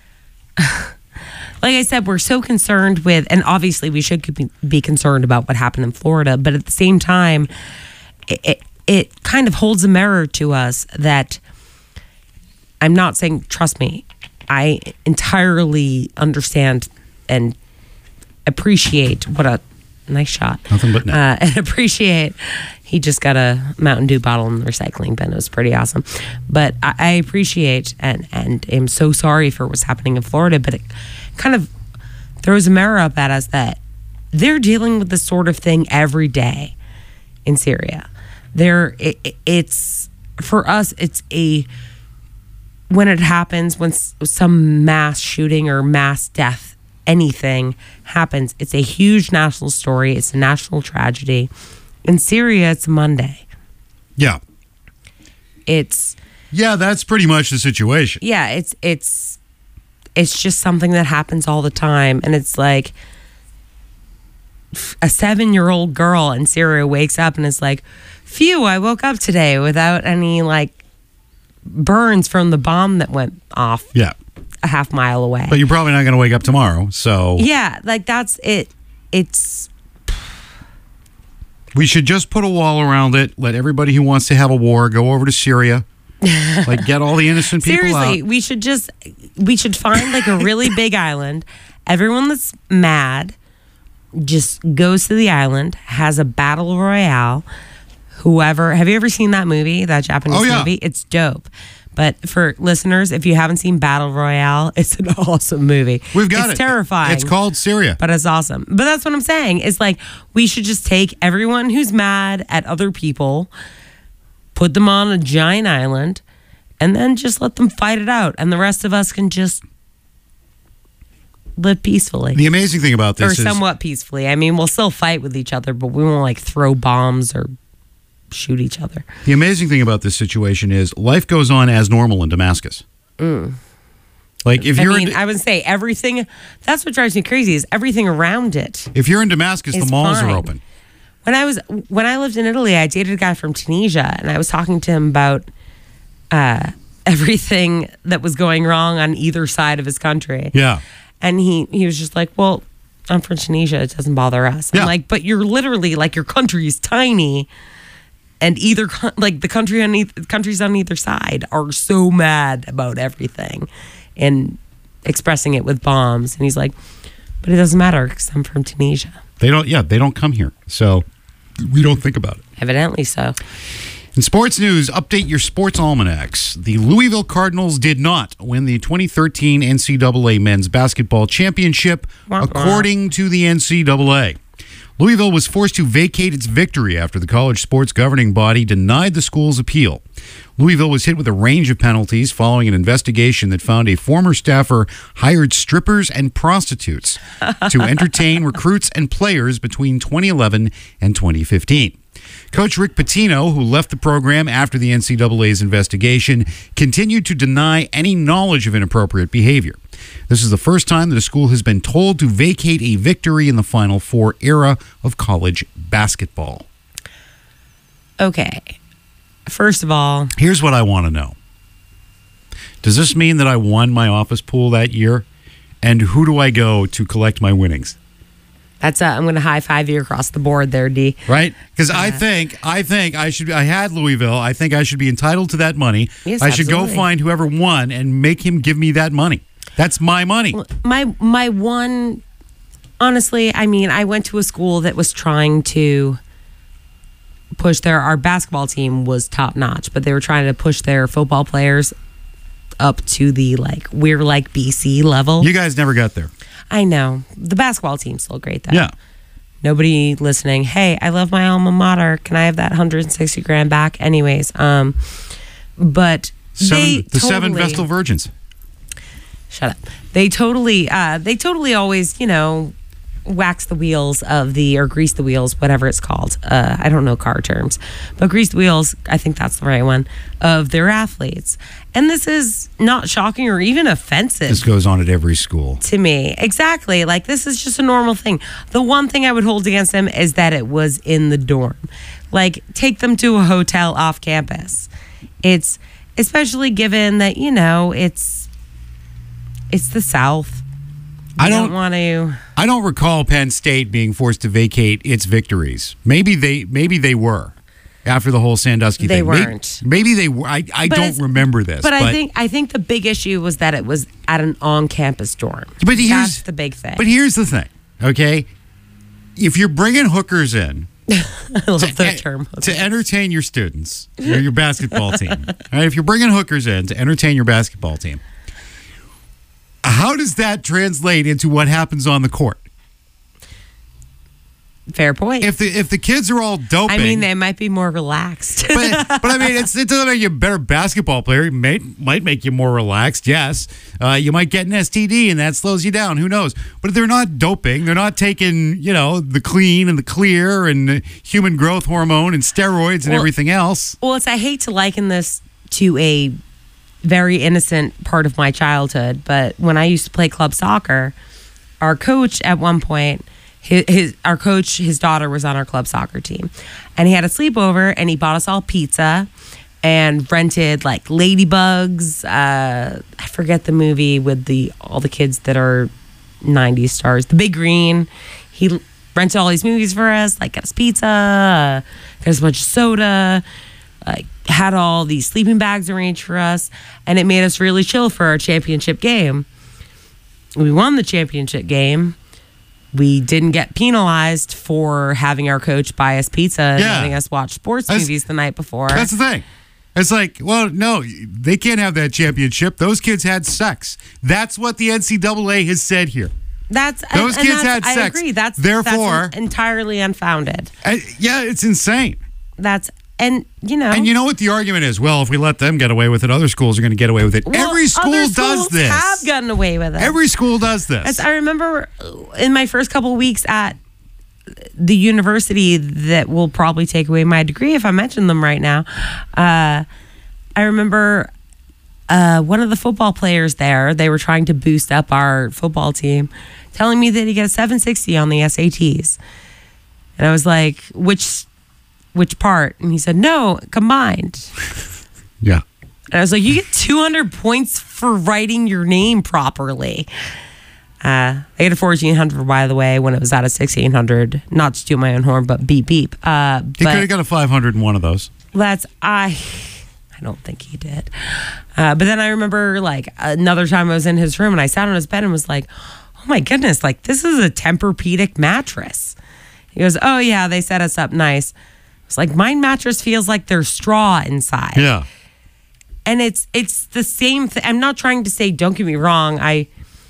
[SPEAKER 2] like I said, we're so concerned with, and obviously we should be concerned about what happened in Florida, but at the same time, it kind of holds a mirror to us that I'm not saying, trust me, I entirely understand and appreciate what a nice shot.
[SPEAKER 1] Nothing but net.
[SPEAKER 2] And appreciate he just got a Mountain Dew bottle in the recycling bin. It was pretty awesome. But I appreciate and am so sorry for what's happening in Florida, but it kind of throws a mirror up at us that they're dealing with this sort of thing every day in Syria. It's for us, it's when it happens, when some mass shooting or mass death, anything happens, it's a huge national story. It's a national tragedy. In Syria, it's Monday.
[SPEAKER 1] Yeah. That's pretty much the situation.
[SPEAKER 2] Yeah, it's just something that happens all the time. And it's like a 7-year-old girl in Syria wakes up and is like, phew, I woke up today without any like burns from the bomb that went off a half mile away.
[SPEAKER 1] But you're probably not going to wake up tomorrow, so...
[SPEAKER 2] Yeah, like that's it.
[SPEAKER 1] We should just put a wall around it, let everybody who wants to have a war go over to Syria, like get all the innocent people out.
[SPEAKER 2] Seriously, we should find like a really big island. Everyone that's mad just goes to the island, has a battle royale. Have you ever seen that movie, that Japanese movie? It's dope. But for listeners, if you haven't seen Battle Royale, it's an awesome movie.
[SPEAKER 1] We've got it.
[SPEAKER 2] It's terrifying.
[SPEAKER 1] It's called Syria.
[SPEAKER 2] But it's awesome. But that's what I'm saying. It's like we should just take everyone who's mad at other people, put them on a giant island, and then just let them fight it out. And the rest of us can just live peacefully.
[SPEAKER 1] The amazing thing about this
[SPEAKER 2] is... Or somewhat peacefully. I mean, we'll still fight with each other, but we won't like throw bombs or shoot each other.
[SPEAKER 1] The amazing thing about this situation is life goes on as normal in Damascus. Like if
[SPEAKER 2] I would say everything. That's what drives me crazy is everything around it.
[SPEAKER 1] If you're in Damascus, the malls are open.
[SPEAKER 2] When I lived in Italy, I dated a guy from Tunisia, and I was talking to him about everything that was going wrong on either side of his country.
[SPEAKER 1] Yeah,
[SPEAKER 2] and he was just like, "Well, I'm from Tunisia. It doesn't bother us." I'm like, "But you're literally like your country is tiny." And the countries on either side are so mad about everything and expressing it with bombs. And he's like, but it doesn't matter because I'm from Tunisia.
[SPEAKER 1] They don't come here. So we don't think about it.
[SPEAKER 2] Evidently so.
[SPEAKER 1] In sports news, update your sports almanacs. The Louisville Cardinals did not win the 2013 NCAA Men's Basketball Championship, according to the NCAA. Louisville was forced to vacate its victory after the college sports governing body denied the school's appeal. Louisville was hit with a range of penalties following an investigation that found a former staffer hired strippers and prostitutes to entertain recruits and players between 2011 and 2015. Coach Rick Pitino, who left the program after the NCAA's investigation, continued to deny any knowledge of inappropriate behavior. This is the first time that a school has been told to vacate a victory in the Final Four era of college basketball.
[SPEAKER 2] Okay. First of all,
[SPEAKER 1] here's what I want to know. Does this mean that I won my office pool that year? And who do I go to collect my winnings?
[SPEAKER 2] I'm going to high five you across the board there, D.
[SPEAKER 1] Right? Because I think I should. I had Louisville. I think I should be entitled to that money.
[SPEAKER 2] Yes,
[SPEAKER 1] I should
[SPEAKER 2] absolutely.
[SPEAKER 1] go find whoever won and make him give me that money. That's my money.
[SPEAKER 2] My one, honestly, I mean, I went to a school that was trying to push our basketball team was top notch, but they were trying to push their football players up to the we're like BC level.
[SPEAKER 1] You guys never got there.
[SPEAKER 2] I know. The basketball team's still great though.
[SPEAKER 1] Yeah.
[SPEAKER 2] Nobody listening. Hey, I love my alma mater. Can I have that $160,000 back? Anyways, but
[SPEAKER 1] seven Vestal Virgins.
[SPEAKER 2] Shut up. They totally always, wax the wheels or grease the wheels, whatever it's called. I don't know car terms, but grease the wheels, I think that's the right one, of their athletes. And this is not shocking or even offensive.
[SPEAKER 1] This goes on at every school.
[SPEAKER 2] To me. Exactly. This is just a normal thing. The one thing I would hold against them is that it was in the dorm. Take them to a hotel off campus. It's especially given that, it's the South. I
[SPEAKER 1] don't recall Penn State being forced to vacate its victories. Maybe they were. after the whole Sandusky
[SPEAKER 2] They
[SPEAKER 1] thing.
[SPEAKER 2] weren't.
[SPEAKER 1] Maybe they were. I
[SPEAKER 2] But
[SPEAKER 1] don't
[SPEAKER 2] it's-
[SPEAKER 1] remember this.
[SPEAKER 2] But I think the big issue was that it was at an on-campus dorm.
[SPEAKER 1] But here's
[SPEAKER 2] That's the big thing.
[SPEAKER 1] But here's the thing, okay? If you're bringing hookers in
[SPEAKER 2] I love the term.
[SPEAKER 1] to entertain your students, your basketball team, right? If you're bringing hookers in to entertain your basketball team, how does that translate into what happens on the court?
[SPEAKER 2] Fair point.
[SPEAKER 1] If the kids are all doping,
[SPEAKER 2] I mean, they might be more relaxed.
[SPEAKER 1] but I mean, it doesn't make you a better basketball player. It might make you more relaxed. Yes, you might get an STD and that slows you down. Who knows? But if they're not doping, they're not taking the clean and the clear and the human growth hormone and steroids and everything else.
[SPEAKER 2] Well, I hate to liken this to a very innocent part of my childhood, but when I used to play club soccer, our coach at one point, his daughter was on our club soccer team, and he had a sleepover, and he bought us all pizza and rented like Ladybugs. I forget the movie with all the kids that are 90s stars, The Big Green. He rented all these movies for us, like got us pizza, got us a bunch of soda, like had all these sleeping bags arranged for us, and it made us really chill for our championship game. We won the championship game. We didn't get penalized for having our coach buy us pizza and letting us watch sports movies the night before.
[SPEAKER 1] That's the thing. It's like, well, no, they can't have that championship. Those kids had sex. That's what the NCAA has said here. Those kids had sex.
[SPEAKER 2] I agree. That's entirely unfounded.
[SPEAKER 1] Yeah, it's insane.
[SPEAKER 2] And you know
[SPEAKER 1] what the argument is? Well, if we let them get away with it, other schools are going to get away with it.
[SPEAKER 2] Well,
[SPEAKER 1] every school
[SPEAKER 2] other
[SPEAKER 1] does
[SPEAKER 2] schools
[SPEAKER 1] this.
[SPEAKER 2] Have gotten away with it.
[SPEAKER 1] Every school does this.
[SPEAKER 2] I remember in my first couple of weeks at the university that will probably take away my degree if I mention them right now. I remember one of the football players there, they were trying to boost up our football team, telling me that he got a 760 on the SATs. And I was like, which part? And he said, no, combined.
[SPEAKER 1] Yeah.
[SPEAKER 2] And I was like, you get 200 points for writing your name properly. I got a 1400, by the way, when it was out of 1600. Not to do my own horn, but beep, beep.
[SPEAKER 1] He could have got a 500 in one of those.
[SPEAKER 2] I don't think he did. But then I remember like another time I was in his room and I sat on his bed and was like, oh my goodness, like this is a Tempur-Pedic mattress. He goes, oh yeah, they set us up nice. It's like my mattress feels like there's straw inside.
[SPEAKER 1] Yeah.
[SPEAKER 2] And it's the same thing. I'm not trying to say, don't get me wrong. I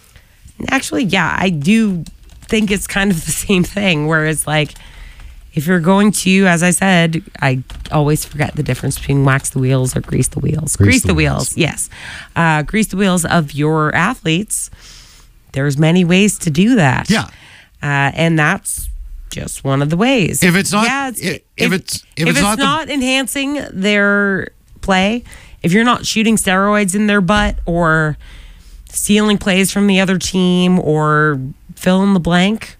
[SPEAKER 2] do think it's kind of the same thing where it's like, if you're going to, as I said, I always forget the difference between wax the wheels or grease the wheels. Grease the wheels, yes. Grease the wheels of your athletes. There's many ways to do that.
[SPEAKER 1] Yeah.
[SPEAKER 2] And that's just one of the ways.
[SPEAKER 1] If it's not,
[SPEAKER 2] if it's not enhancing their play, if you're not shooting steroids in their butt or stealing plays from the other team or fill in the blank,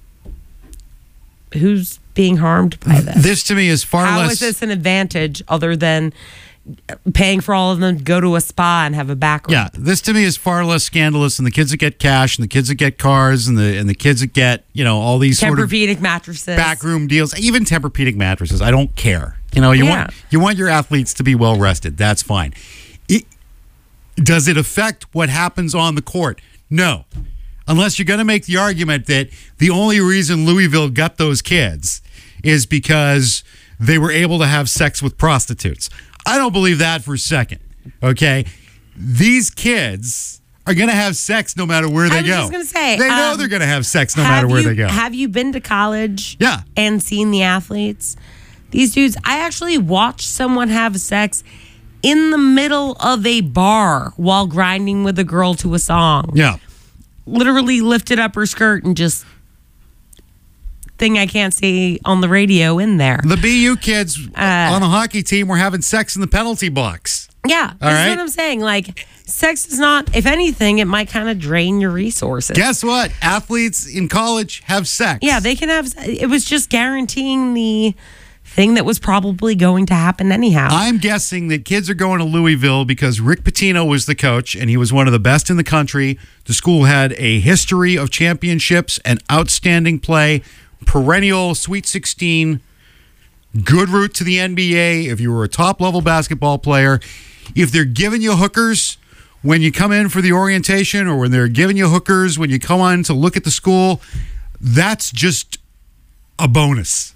[SPEAKER 2] who's being harmed by this?
[SPEAKER 1] This to me is far less.
[SPEAKER 2] How is this an advantage other than paying for all of them to go to a spa and have a back rub?
[SPEAKER 1] Yeah, this to me is far less scandalous than the kids that get cash and the kids that get cars and the kids that get all these sort of
[SPEAKER 2] Tempur-Pedic mattresses,
[SPEAKER 1] backroom deals, even Tempur-Pedic mattresses. I don't care. You want your athletes to be well rested. That's fine. Does it affect what happens on the court? No. Unless you're going to make the argument that the only reason Louisville got those kids is because they were able to have sex with prostitutes. I don't believe that for a second. Okay? These kids are going to have sex no matter where they go.
[SPEAKER 2] I was just going to say.
[SPEAKER 1] They know they're going to have sex no matter where they go.
[SPEAKER 2] Have you been to college?
[SPEAKER 1] Yeah.
[SPEAKER 2] And seen the athletes? These dudes, I actually watched someone have sex in the middle of a bar while grinding with a girl to a song.
[SPEAKER 1] Yeah.
[SPEAKER 2] Literally lifted up her skirt and just thing I can't say on the radio in there.
[SPEAKER 1] The BU kids on the hockey team were having sex in the penalty box.
[SPEAKER 2] Yeah. That's what I'm saying. Like, sex is not, if anything, it might kind of drain your resources.
[SPEAKER 1] Guess what? Athletes in college have sex.
[SPEAKER 2] Yeah, they can have, it was just guaranteeing the thing that was probably going to happen anyhow.
[SPEAKER 1] I'm guessing that kids are going to Louisville because Rick Pitino was the coach and he was one of the best in the country. The school had a history of championships and outstanding play, perennial Sweet 16 good route to the NBA, if you were a top-level basketball player, if they're giving you hookers when you come in for the orientation or when they're giving you hookers when you come on to look at the school, that's just a bonus.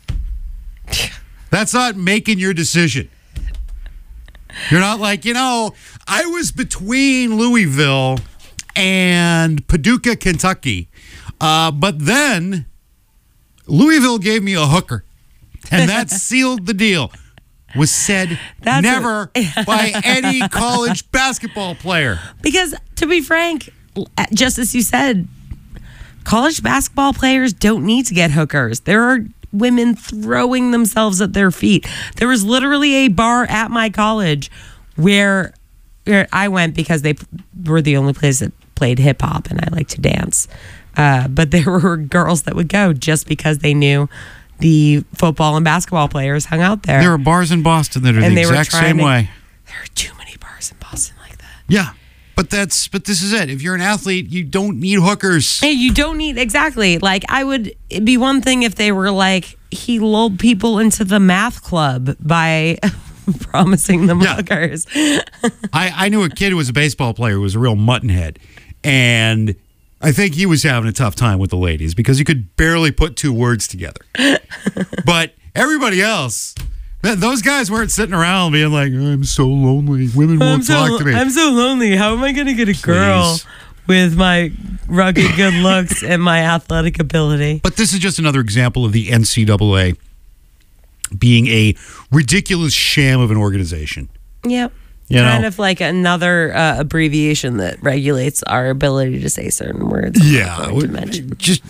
[SPEAKER 1] That's not making your decision. You're not like, I was between Louisville and Paducah, Kentucky, but then Louisville gave me a hooker, and that sealed the deal. Was said never by any college basketball player.
[SPEAKER 2] Because, to be frank, just as you said, college basketball players don't need to get hookers. There are women throwing themselves at their feet. There was literally a bar at my college where I went because they were the only place that played hip hop, and I like to dance. But there were girls that would go just because they knew the football and basketball players hung out there.
[SPEAKER 1] There are bars in Boston that are the exact same way.
[SPEAKER 2] There are too many bars in Boston like that.
[SPEAKER 1] Yeah. But this is it. If you're an athlete, you don't need hookers.
[SPEAKER 2] Hey, you don't need, exactly. Like, it'd be one thing if they were like, he lulled people into the math club by promising them hookers.
[SPEAKER 1] I knew a kid who was a baseball player who was a real muttonhead. And I think he was having a tough time with the ladies because he could barely put two words together. But everybody else, those guys weren't sitting around being like, I'm so lonely. Women won't talk to me.
[SPEAKER 2] I'm so lonely. How am I going to get a girl with my rugged good looks and my athletic ability?
[SPEAKER 1] But this is just another example of the NCAA being a ridiculous sham of an organization.
[SPEAKER 2] Yep. Kind of like another abbreviation that regulates our ability to say certain words.
[SPEAKER 1] Yeah. Just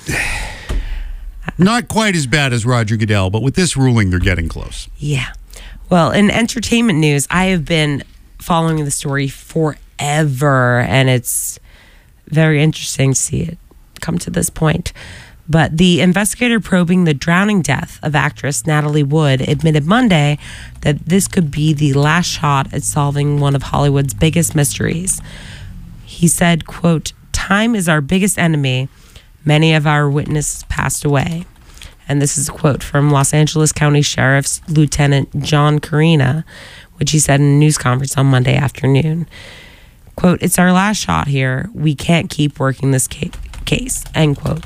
[SPEAKER 1] not quite as bad as Roger Goodell, but with this ruling, they're getting close.
[SPEAKER 2] Yeah. Well, in entertainment news, I have been following the story forever, and it's very interesting to see it come to this point. But the investigator probing the drowning death of actress Natalie Wood admitted Monday that this could be the last shot at solving one of Hollywood's biggest mysteries. He said, quote, "Time is our biggest enemy. Many of our witnesses passed away." And this is a quote from Los Angeles County Sheriff's Lieutenant John Carina, which he said in a news conference on Monday afternoon. Quote, "It's our last shot here. We can't keep working this case," end quote.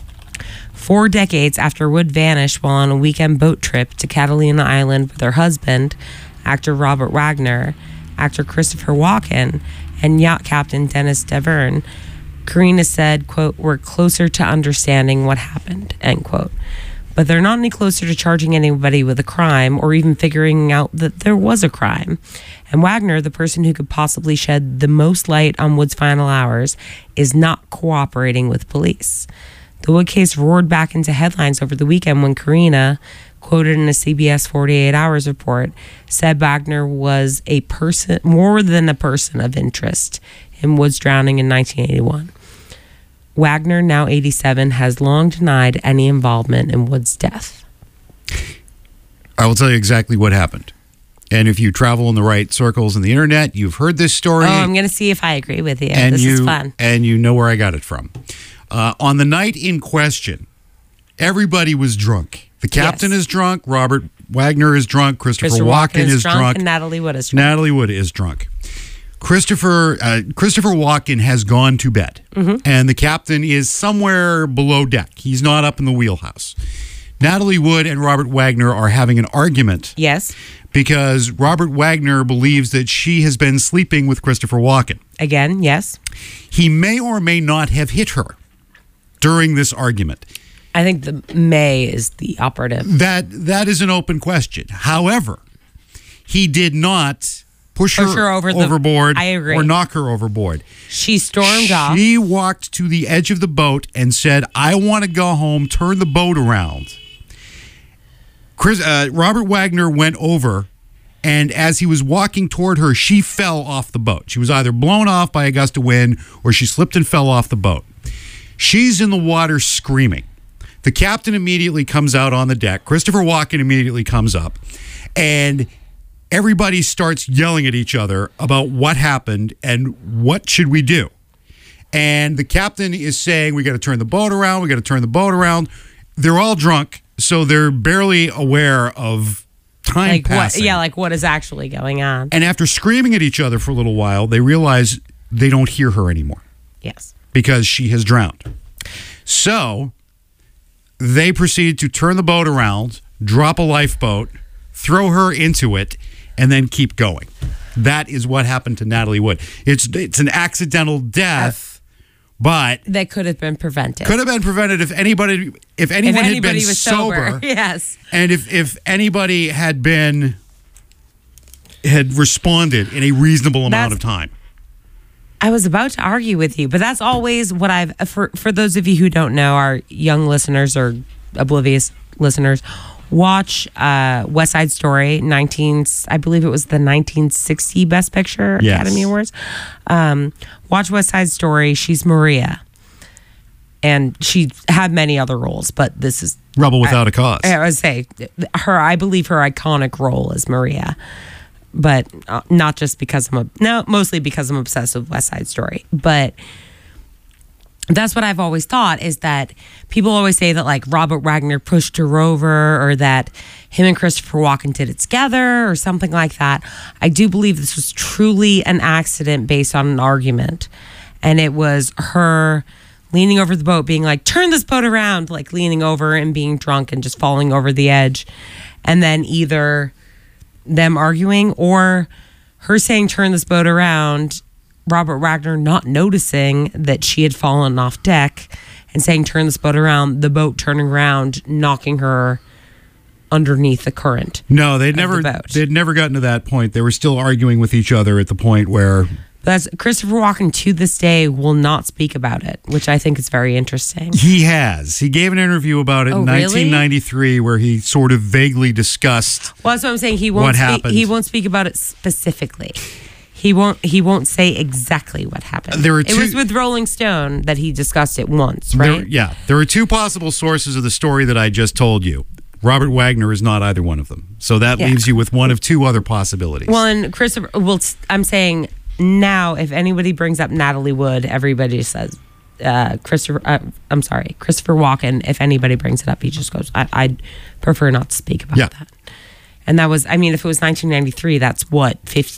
[SPEAKER 2] 4 decades after Wood vanished while on a weekend boat trip to Catalina Island with her husband, actor Robert Wagner, actor Christopher Walken, and yacht captain Dennis Davern, Carina said, quote, "We're closer to understanding what happened," end quote. But they're not any closer to charging anybody with a crime or even figuring out that there was a crime. And Wagner, the person who could possibly shed the most light on Wood's final hours, is not cooperating with police. The Wood case roared back into headlines over the weekend when Carina, quoted in a CBS 48 Hours report, said Wagner was a person, more than a person of interest in Wood's drowning in 1981. Wagner, now 87, has long denied any involvement in Wood's death.
[SPEAKER 1] I will tell you exactly what happened. And if you travel in the right circles in the internet, you've heard this story.
[SPEAKER 2] Oh, I'm going to see if I agree with you. This is fun.
[SPEAKER 1] And you know where I got it from. On the night in question, everybody was drunk. The captain is drunk. Robert Wagner is drunk. Christopher Walken is drunk.
[SPEAKER 2] And Natalie Wood is drunk.
[SPEAKER 1] Natalie Wood is drunk. Christopher Walken has gone to bed. Mm-hmm. And the captain is somewhere below deck. He's not up in the wheelhouse. Natalie Wood and Robert Wagner are having an argument.
[SPEAKER 2] Yes.
[SPEAKER 1] Because Robert Wagner believes that she has been sleeping with Christopher Walken.
[SPEAKER 2] Again, yes.
[SPEAKER 1] He may or may not have hit her during this argument.
[SPEAKER 2] I think the may is the operative.
[SPEAKER 1] That is an open question. However, he did not push her overboard.
[SPEAKER 2] I agree.
[SPEAKER 1] Or knock her overboard.
[SPEAKER 2] She stormed off.
[SPEAKER 1] She walked to the edge of the boat and said, "I want to go home, turn the boat around." Robert Wagner went over, and as he was walking toward her, she fell off the boat. She was either blown off by a gust of wind or she slipped and fell off the boat. She's in the water screaming. The captain immediately comes out on the deck. Christopher Walken immediately comes up, and everybody starts yelling at each other about what happened and what should we do. And the captain is saying, we got to turn the boat around. We got to turn the boat around. They're all drunk, so they're barely aware of time
[SPEAKER 2] Like
[SPEAKER 1] passing.
[SPEAKER 2] what is actually going on?
[SPEAKER 1] And after screaming at each other for a little while, they realize they don't hear her anymore
[SPEAKER 2] Yes.
[SPEAKER 1] because she has drowned. So they proceed to turn the boat around, drop a lifeboat, throw her into it, and then keep going. That is what happened to Natalie Wood. It's an accidental death, but
[SPEAKER 2] That could have been prevented.
[SPEAKER 1] could have been prevented if anyone had been
[SPEAKER 2] was
[SPEAKER 1] sober.
[SPEAKER 2] Yes.
[SPEAKER 1] And if anybody had responded in a reasonable amount of time.
[SPEAKER 2] I was about to argue with you, but that's always what for those of you who don't know, our young listeners or oblivious listeners, watch West Side Story, I believe it was the 1960 Best Picture Academy Awards. Watch West Side Story. She's Maria. And she had many other roles, but this is
[SPEAKER 1] Rebel Without a Cause.
[SPEAKER 2] I would say I believe her iconic role is Maria. But not just because mostly because I'm obsessed with West Side Story. But that's what I've always thought, is that people always say that like Robert Wagner pushed her over, or that him and Christopher Walken did it together or something like that. I do believe this was truly an accident based on an argument. And it was her leaning over the boat, being like, turn this boat around, like leaning over and being drunk and just falling over the edge. And then either them arguing or her saying turn this boat around, Robert Wagner not noticing that she had fallen off deck and saying turn this boat around, the boat turning around, knocking her underneath the current.
[SPEAKER 1] No, they'd never gotten to that point. They were still arguing with each other at the point where
[SPEAKER 2] Christopher Walken to this day will not speak about it, which I think is very interesting.
[SPEAKER 1] he gave an interview about it in 1993 where he sort of vaguely discussed.
[SPEAKER 2] Well, that's what I'm saying. He won't speak about it specifically. He won't say exactly what happened. It was with Rolling Stone that he discussed it once, right?
[SPEAKER 1] There are two possible sources of the story that I just told you. Robert Wagner is not either one of them. So that leaves you with one of two other possibilities.
[SPEAKER 2] Well, and Christopher, I'm saying now, if anybody brings up Natalie Wood, everybody says Christopher Walken. If anybody brings it up, he just goes, I'd prefer not to speak about that. And that was, if it was 1993, that's what,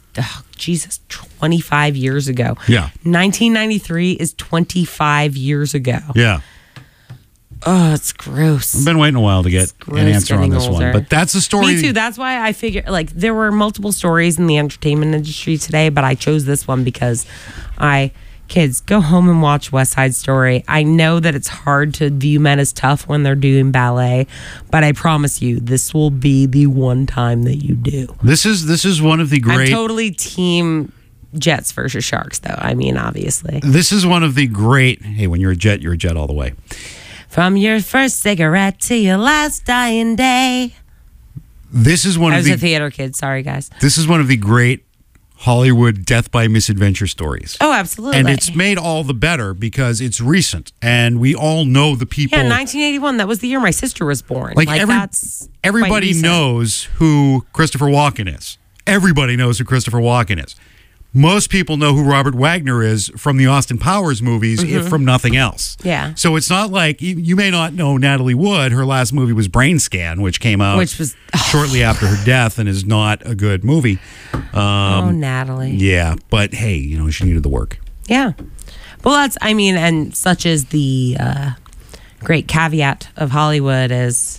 [SPEAKER 2] 25 years ago.
[SPEAKER 1] Yeah.
[SPEAKER 2] 1993 is 25 years ago.
[SPEAKER 1] Yeah.
[SPEAKER 2] Oh, it's gross.
[SPEAKER 1] I've been waiting a while to get an answer on this one, but that's the story.
[SPEAKER 2] Me too. That's why I figured, there were multiple stories in the entertainment industry today, but I chose this one because kids, go home and watch West Side Story. I know that it's hard to view men as tough when they're doing ballet, but I promise you, this will be the one time that you do.
[SPEAKER 1] This is one of the great.
[SPEAKER 2] I'm totally team Jets versus Sharks, though. Obviously.
[SPEAKER 1] This is one of the great. Hey, when you're a Jet all the way.
[SPEAKER 2] From your first cigarette to your last dying day.
[SPEAKER 1] This is one
[SPEAKER 2] I
[SPEAKER 1] of
[SPEAKER 2] was
[SPEAKER 1] the
[SPEAKER 2] a theater kid. Sorry, guys.
[SPEAKER 1] This is one of the great Hollywood death by misadventure stories.
[SPEAKER 2] Oh, absolutely.
[SPEAKER 1] And it's made all the better because it's recent and we all know the people.
[SPEAKER 2] Yeah, 1981. That was the year my sister was born.
[SPEAKER 1] Everybody knows who Christopher Walken is. Everybody knows who Christopher Walken is. Most people know who Robert Wagner is from the Austin Powers movies, if from nothing else.
[SPEAKER 2] Yeah.
[SPEAKER 1] So it's not like you may not know Natalie Wood. Her last movie was Brain Scan, which came out shortly after her death and is not a good movie.
[SPEAKER 2] Natalie.
[SPEAKER 1] Yeah, but hey, she needed the work.
[SPEAKER 2] Yeah. Well, that's, and such is the great caveat of Hollywood is,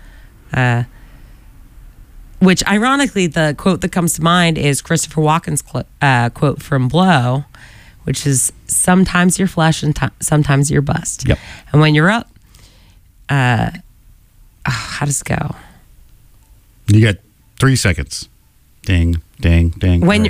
[SPEAKER 2] which ironically, the quote that comes to mind is Christopher Walken's quote from Blow, which is sometimes you're flesh and sometimes you're bust.
[SPEAKER 1] Yep.
[SPEAKER 2] And when you're up, how does it go?
[SPEAKER 1] You got 3 seconds. Ding, ding, ding.
[SPEAKER 2] When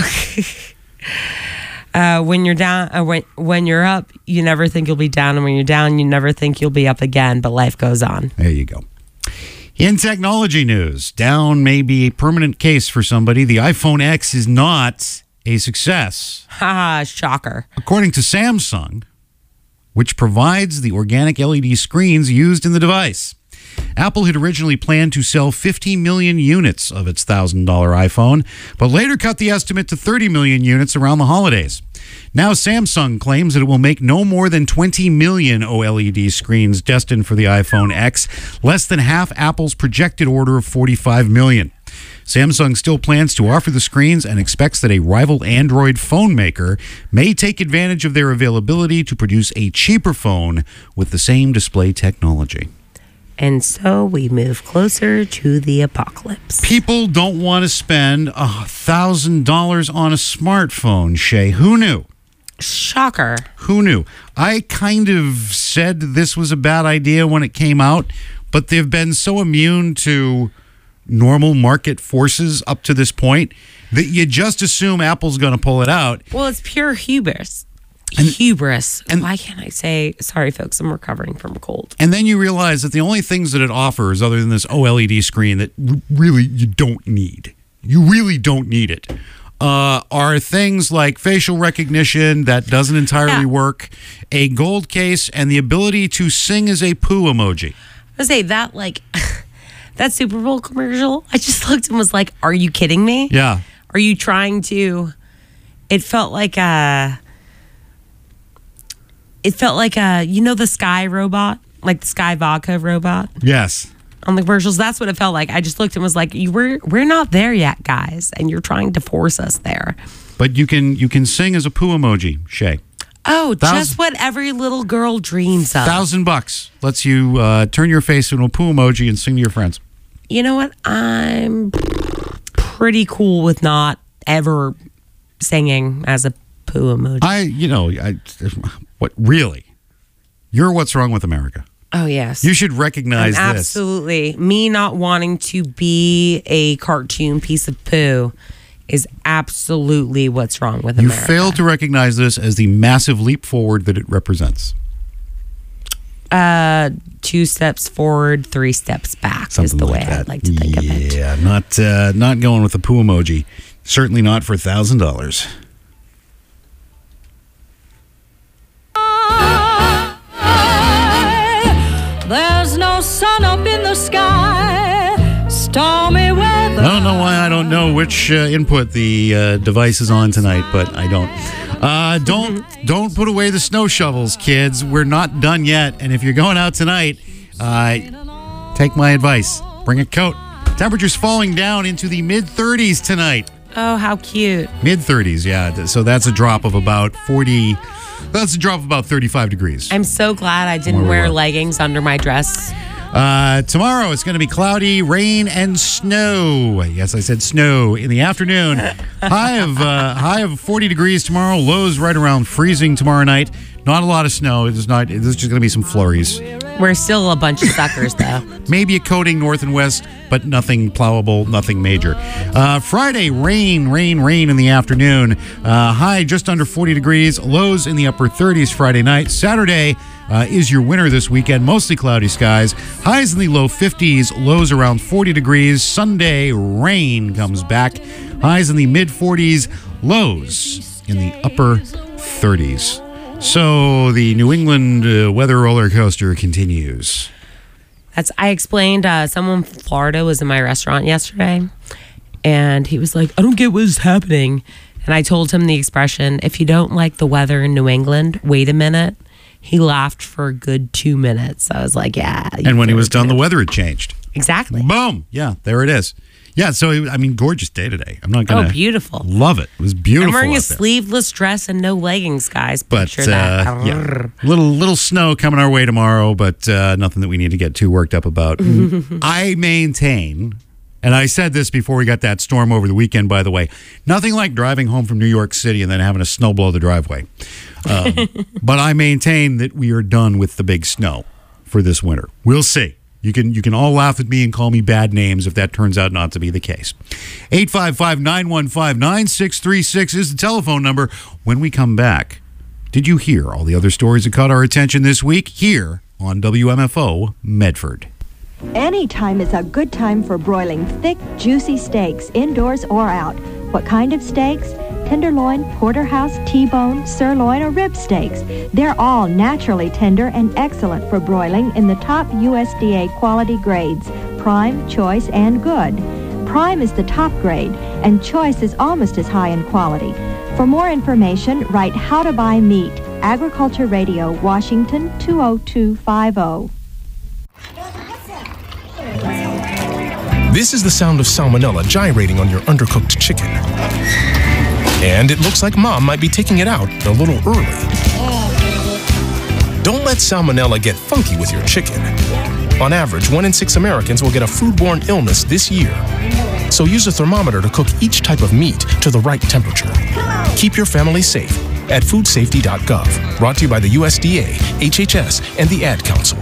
[SPEAKER 2] you're down, when you're up, you never think you'll be down, and when you're down, you never think you'll be up again. But life goes on.
[SPEAKER 1] There you go. In technology news, down may be a permanent case for somebody. The iPhone X is not a success.
[SPEAKER 2] Haha, shocker.
[SPEAKER 1] According to Samsung, which provides the organic LED screens used in the device. Apple had originally planned to sell 50 million units of its $1,000 iPhone, but later cut the estimate to 30 million units around the holidays. Now Samsung claims that it will make no more than 20 million OLED screens destined for the iPhone X, less than half Apple's projected order of 45 million. Samsung still plans to offer the screens and expects that a rival Android phone maker may take advantage of their availability to produce a cheaper phone with the same display technology.
[SPEAKER 2] And so we move closer to the apocalypse.
[SPEAKER 1] People don't want to spend $1,000 on a smartphone, Shay. Who knew?
[SPEAKER 2] Shocker.
[SPEAKER 1] Who knew? I kind of said this was a bad idea when it came out, but they've been so immune to normal market forces up to this point that you just assume Apple's going to pull it out.
[SPEAKER 2] Well, it's pure hubris. Hubris. And why can't I say, sorry, folks, I'm recovering from a cold.
[SPEAKER 1] And then you realize that the only things that it offers, other than this OLED screen that really you don't need, it, are things like facial recognition that doesn't entirely work, a gold case, and the ability to sing as a poo emoji.
[SPEAKER 2] I would say that, like, that Super Bowl commercial, I just looked and was like, are you kidding me?
[SPEAKER 1] Yeah.
[SPEAKER 2] Are you trying to... It felt like a, you know, the Sky robot, like the Sky Vodka robot.
[SPEAKER 1] Yes.
[SPEAKER 2] On the commercials, that's what it felt like. I just looked and was like, we're not there yet, guys, and you're trying to force us there.
[SPEAKER 1] But you can sing as a poo emoji, Shay.
[SPEAKER 2] Oh, just what every little girl dreams of.
[SPEAKER 1] $1,000 lets you turn your face into a poo emoji and sing to your friends.
[SPEAKER 2] You know what? I'm pretty cool with not ever singing as a poo emoji. What really? You're what's wrong with America. Oh, yes.
[SPEAKER 1] You should recognize this.
[SPEAKER 2] Absolutely. Me not wanting to be a cartoon piece of poo is absolutely what's wrong with America.
[SPEAKER 1] You fail to recognize this as the massive leap forward that it represents.
[SPEAKER 2] 2 steps forward, 3 steps back is the way I'd like to think of it.
[SPEAKER 1] Yeah, not going with the poo emoji. Certainly not for $1,000.
[SPEAKER 3] There's no sun up in the sky, stormy weather.
[SPEAKER 1] I don't know why I don't know which input the device is on tonight, but I don't. Don't put away the snow shovels, kids. We're not done yet. And if you're going out tonight, take my advice. Bring a coat. Temperatures falling down into the mid-30s tonight.
[SPEAKER 2] Oh, how cute.
[SPEAKER 1] Mid-30s, yeah. So that's a drop of about 40... That's a drop of about 35 degrees.
[SPEAKER 2] I'm so glad I didn't wear leggings under my dress.
[SPEAKER 1] Tomorrow it's going to be cloudy, rain, and snow. Yes, I said snow in the afternoon. High of 40 degrees tomorrow. Lows right around freezing tomorrow night. Not a lot of snow. There's just going to be some flurries.
[SPEAKER 2] We're still a bunch of suckers, though.
[SPEAKER 1] Maybe a coating north and west, but nothing plowable, nothing major. Friday, rain in the afternoon. High just under 40 degrees. Lows in the upper 30s Friday night. Saturday is your winner this weekend. Mostly cloudy skies. Highs in the low 50s. Lows around 40 degrees. Sunday, rain comes back. Highs in the mid 40s. Lows in the upper 30s. So the New England weather roller coaster continues.
[SPEAKER 2] I explained someone from Florida was in my restaurant yesterday, and he was like, I don't get what's happening. And I told him the expression, if you don't like the weather in New England, wait a minute. He laughed for a good 2 minutes. I was like, yeah.
[SPEAKER 1] And when he was done, the weather had changed.
[SPEAKER 2] Exactly.
[SPEAKER 1] Boom. Yeah, there it is. Yeah, so, I mean, gorgeous day today. I'm not going to...
[SPEAKER 2] Oh, beautiful.
[SPEAKER 1] Love it. It was beautiful.
[SPEAKER 2] I'm wearing a sleeveless dress and no leggings, guys.
[SPEAKER 1] But, yeah, little snow coming our way tomorrow, but nothing that we need to get too worked up about. I maintain, and I said this before we got that storm over the weekend, by the way, nothing like driving home from New York City and then having a snow blow the driveway. But I maintain that we are done with the big snow for this winter. We'll see. You can all laugh at me and call me bad names if that turns out not to be the case. 855-915-9636 is the telephone number. When we come back, did you hear all the other stories that caught our attention this week here on WMFO Medford?
[SPEAKER 4] Any time is a good time for broiling thick, juicy steaks, indoors or out. What kind of steaks? Tenderloin, porterhouse, T-bone, sirloin, or rib steaks. They're all naturally tender and excellent for broiling in the top USDA quality grades, Prime, Choice, and Good. Prime is the top grade, and Choice is almost as high in quality. For more information, write How to Buy Meat, Agriculture Radio, Washington, 20250.
[SPEAKER 5] This is the sound of salmonella gyrating on your undercooked chicken. And it looks like Mom might be taking it out a little early. Don't let salmonella get funky with your chicken. On average, 1 in 6 Americans will get a foodborne illness this year. So use a thermometer to cook each type of meat to the right temperature. Keep your family safe at foodsafety.gov. Brought to you by the USDA, HHS, and the Ad Council.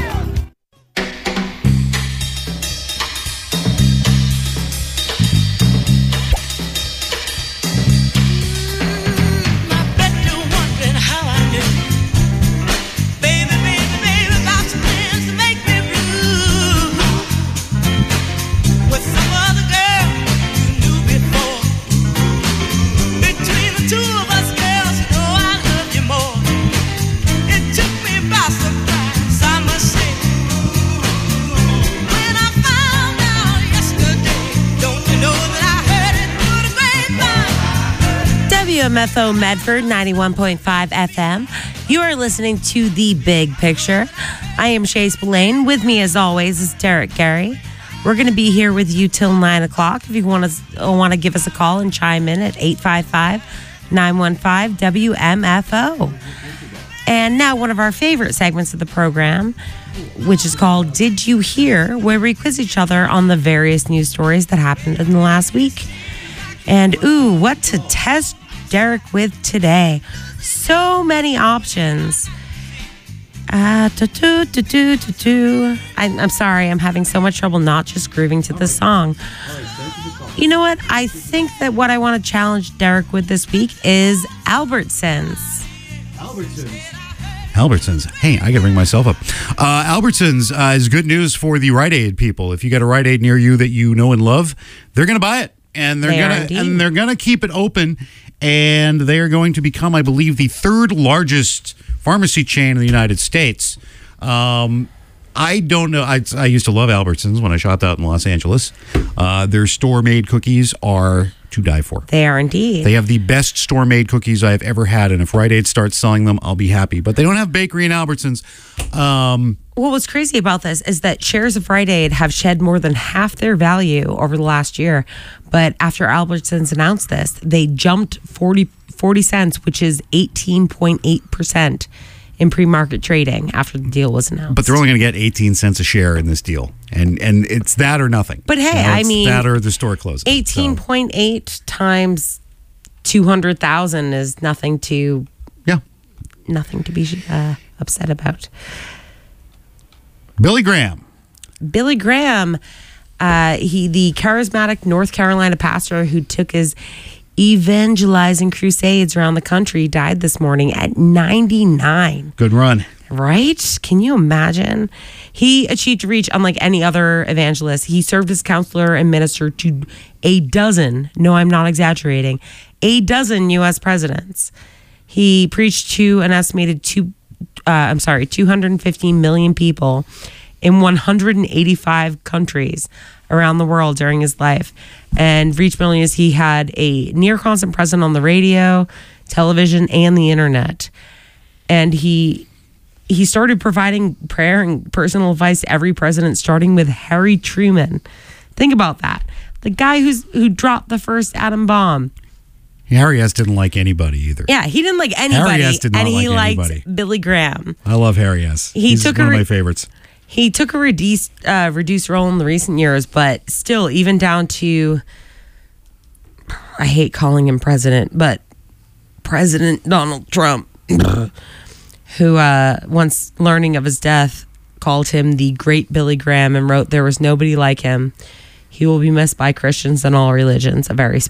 [SPEAKER 2] WMFO Medford 91.5 FM. You are listening to The Big Picture. I am Shay Spillane. With me, as always, is Derek Gary. We're going to be here with you till 9 o'clock. If you want to give us a call and chime in at 855-915-WMFO. And now one of our favorite segments of the program, which is called Did You Hear?, where we quiz each other on the various news stories that happened in the last week. And what to test Derek with today. So many options. I'm sorry, I'm having so much trouble not just grooving to this song. You know what? I think that what I want to challenge Derek with this week is Albertsons.
[SPEAKER 1] Albertsons. Hey, I got to bring myself up. Albertsons is good news for the Rite Aid people. If you got a Rite Aid near you that you know and love, they're going to buy it. And they're gonna keep it open, and they are going to become, I believe, the third largest pharmacy chain in the United States. I don't know. I used to love Albertsons when I shopped out in Los Angeles. Their store-made cookies are to die for.
[SPEAKER 2] They are indeed.
[SPEAKER 1] They have the best store-made cookies I've ever had, and if Rite Aid starts selling them, I'll be happy. But they don't have bakery in Albertsons.
[SPEAKER 2] What was crazy about this is that shares of Rite Aid have shed more than half their value over the last year. But after Albertsons announced this, they jumped 40 cents, which is 18.8% in pre-market trading after the deal was announced.
[SPEAKER 1] But they're only going to get 18 cents a share in this deal. And it's that or nothing.
[SPEAKER 2] But hey,
[SPEAKER 1] it's that or the store closing.
[SPEAKER 2] 18.8 times 200,000 is nothing to be upset about.
[SPEAKER 1] Billy Graham,
[SPEAKER 2] the charismatic North Carolina pastor who took his evangelizing crusades around the country, died this morning at 99.
[SPEAKER 1] Good run.
[SPEAKER 2] Right? Can you imagine? He achieved reach unlike any other evangelist. He served as counselor and minister to a dozen, no, I'm not exaggerating, a dozen U.S. presidents. He preached to an estimated 250 million people in 185 countries around the world during his life, and reached millions. He had a near constant presence on the radio, television, and the internet. And he started providing prayer and personal advice to every president, starting with Harry Truman. Think about that. The guy who dropped the first atom bomb.
[SPEAKER 1] Harry S. didn't like anybody either.
[SPEAKER 2] Yeah, he didn't like anybody.
[SPEAKER 1] Harry S. did not like anybody.
[SPEAKER 2] And he liked Billy Graham.
[SPEAKER 1] I love Harry S. He's one of my favorites.
[SPEAKER 2] He took a reduced role in the recent years, but still, even down to, I hate calling him president, but President Donald Trump, who once learning of his death, called him the great Billy Graham and wrote, "There was nobody like him. He will be missed by Christians and all religions." A very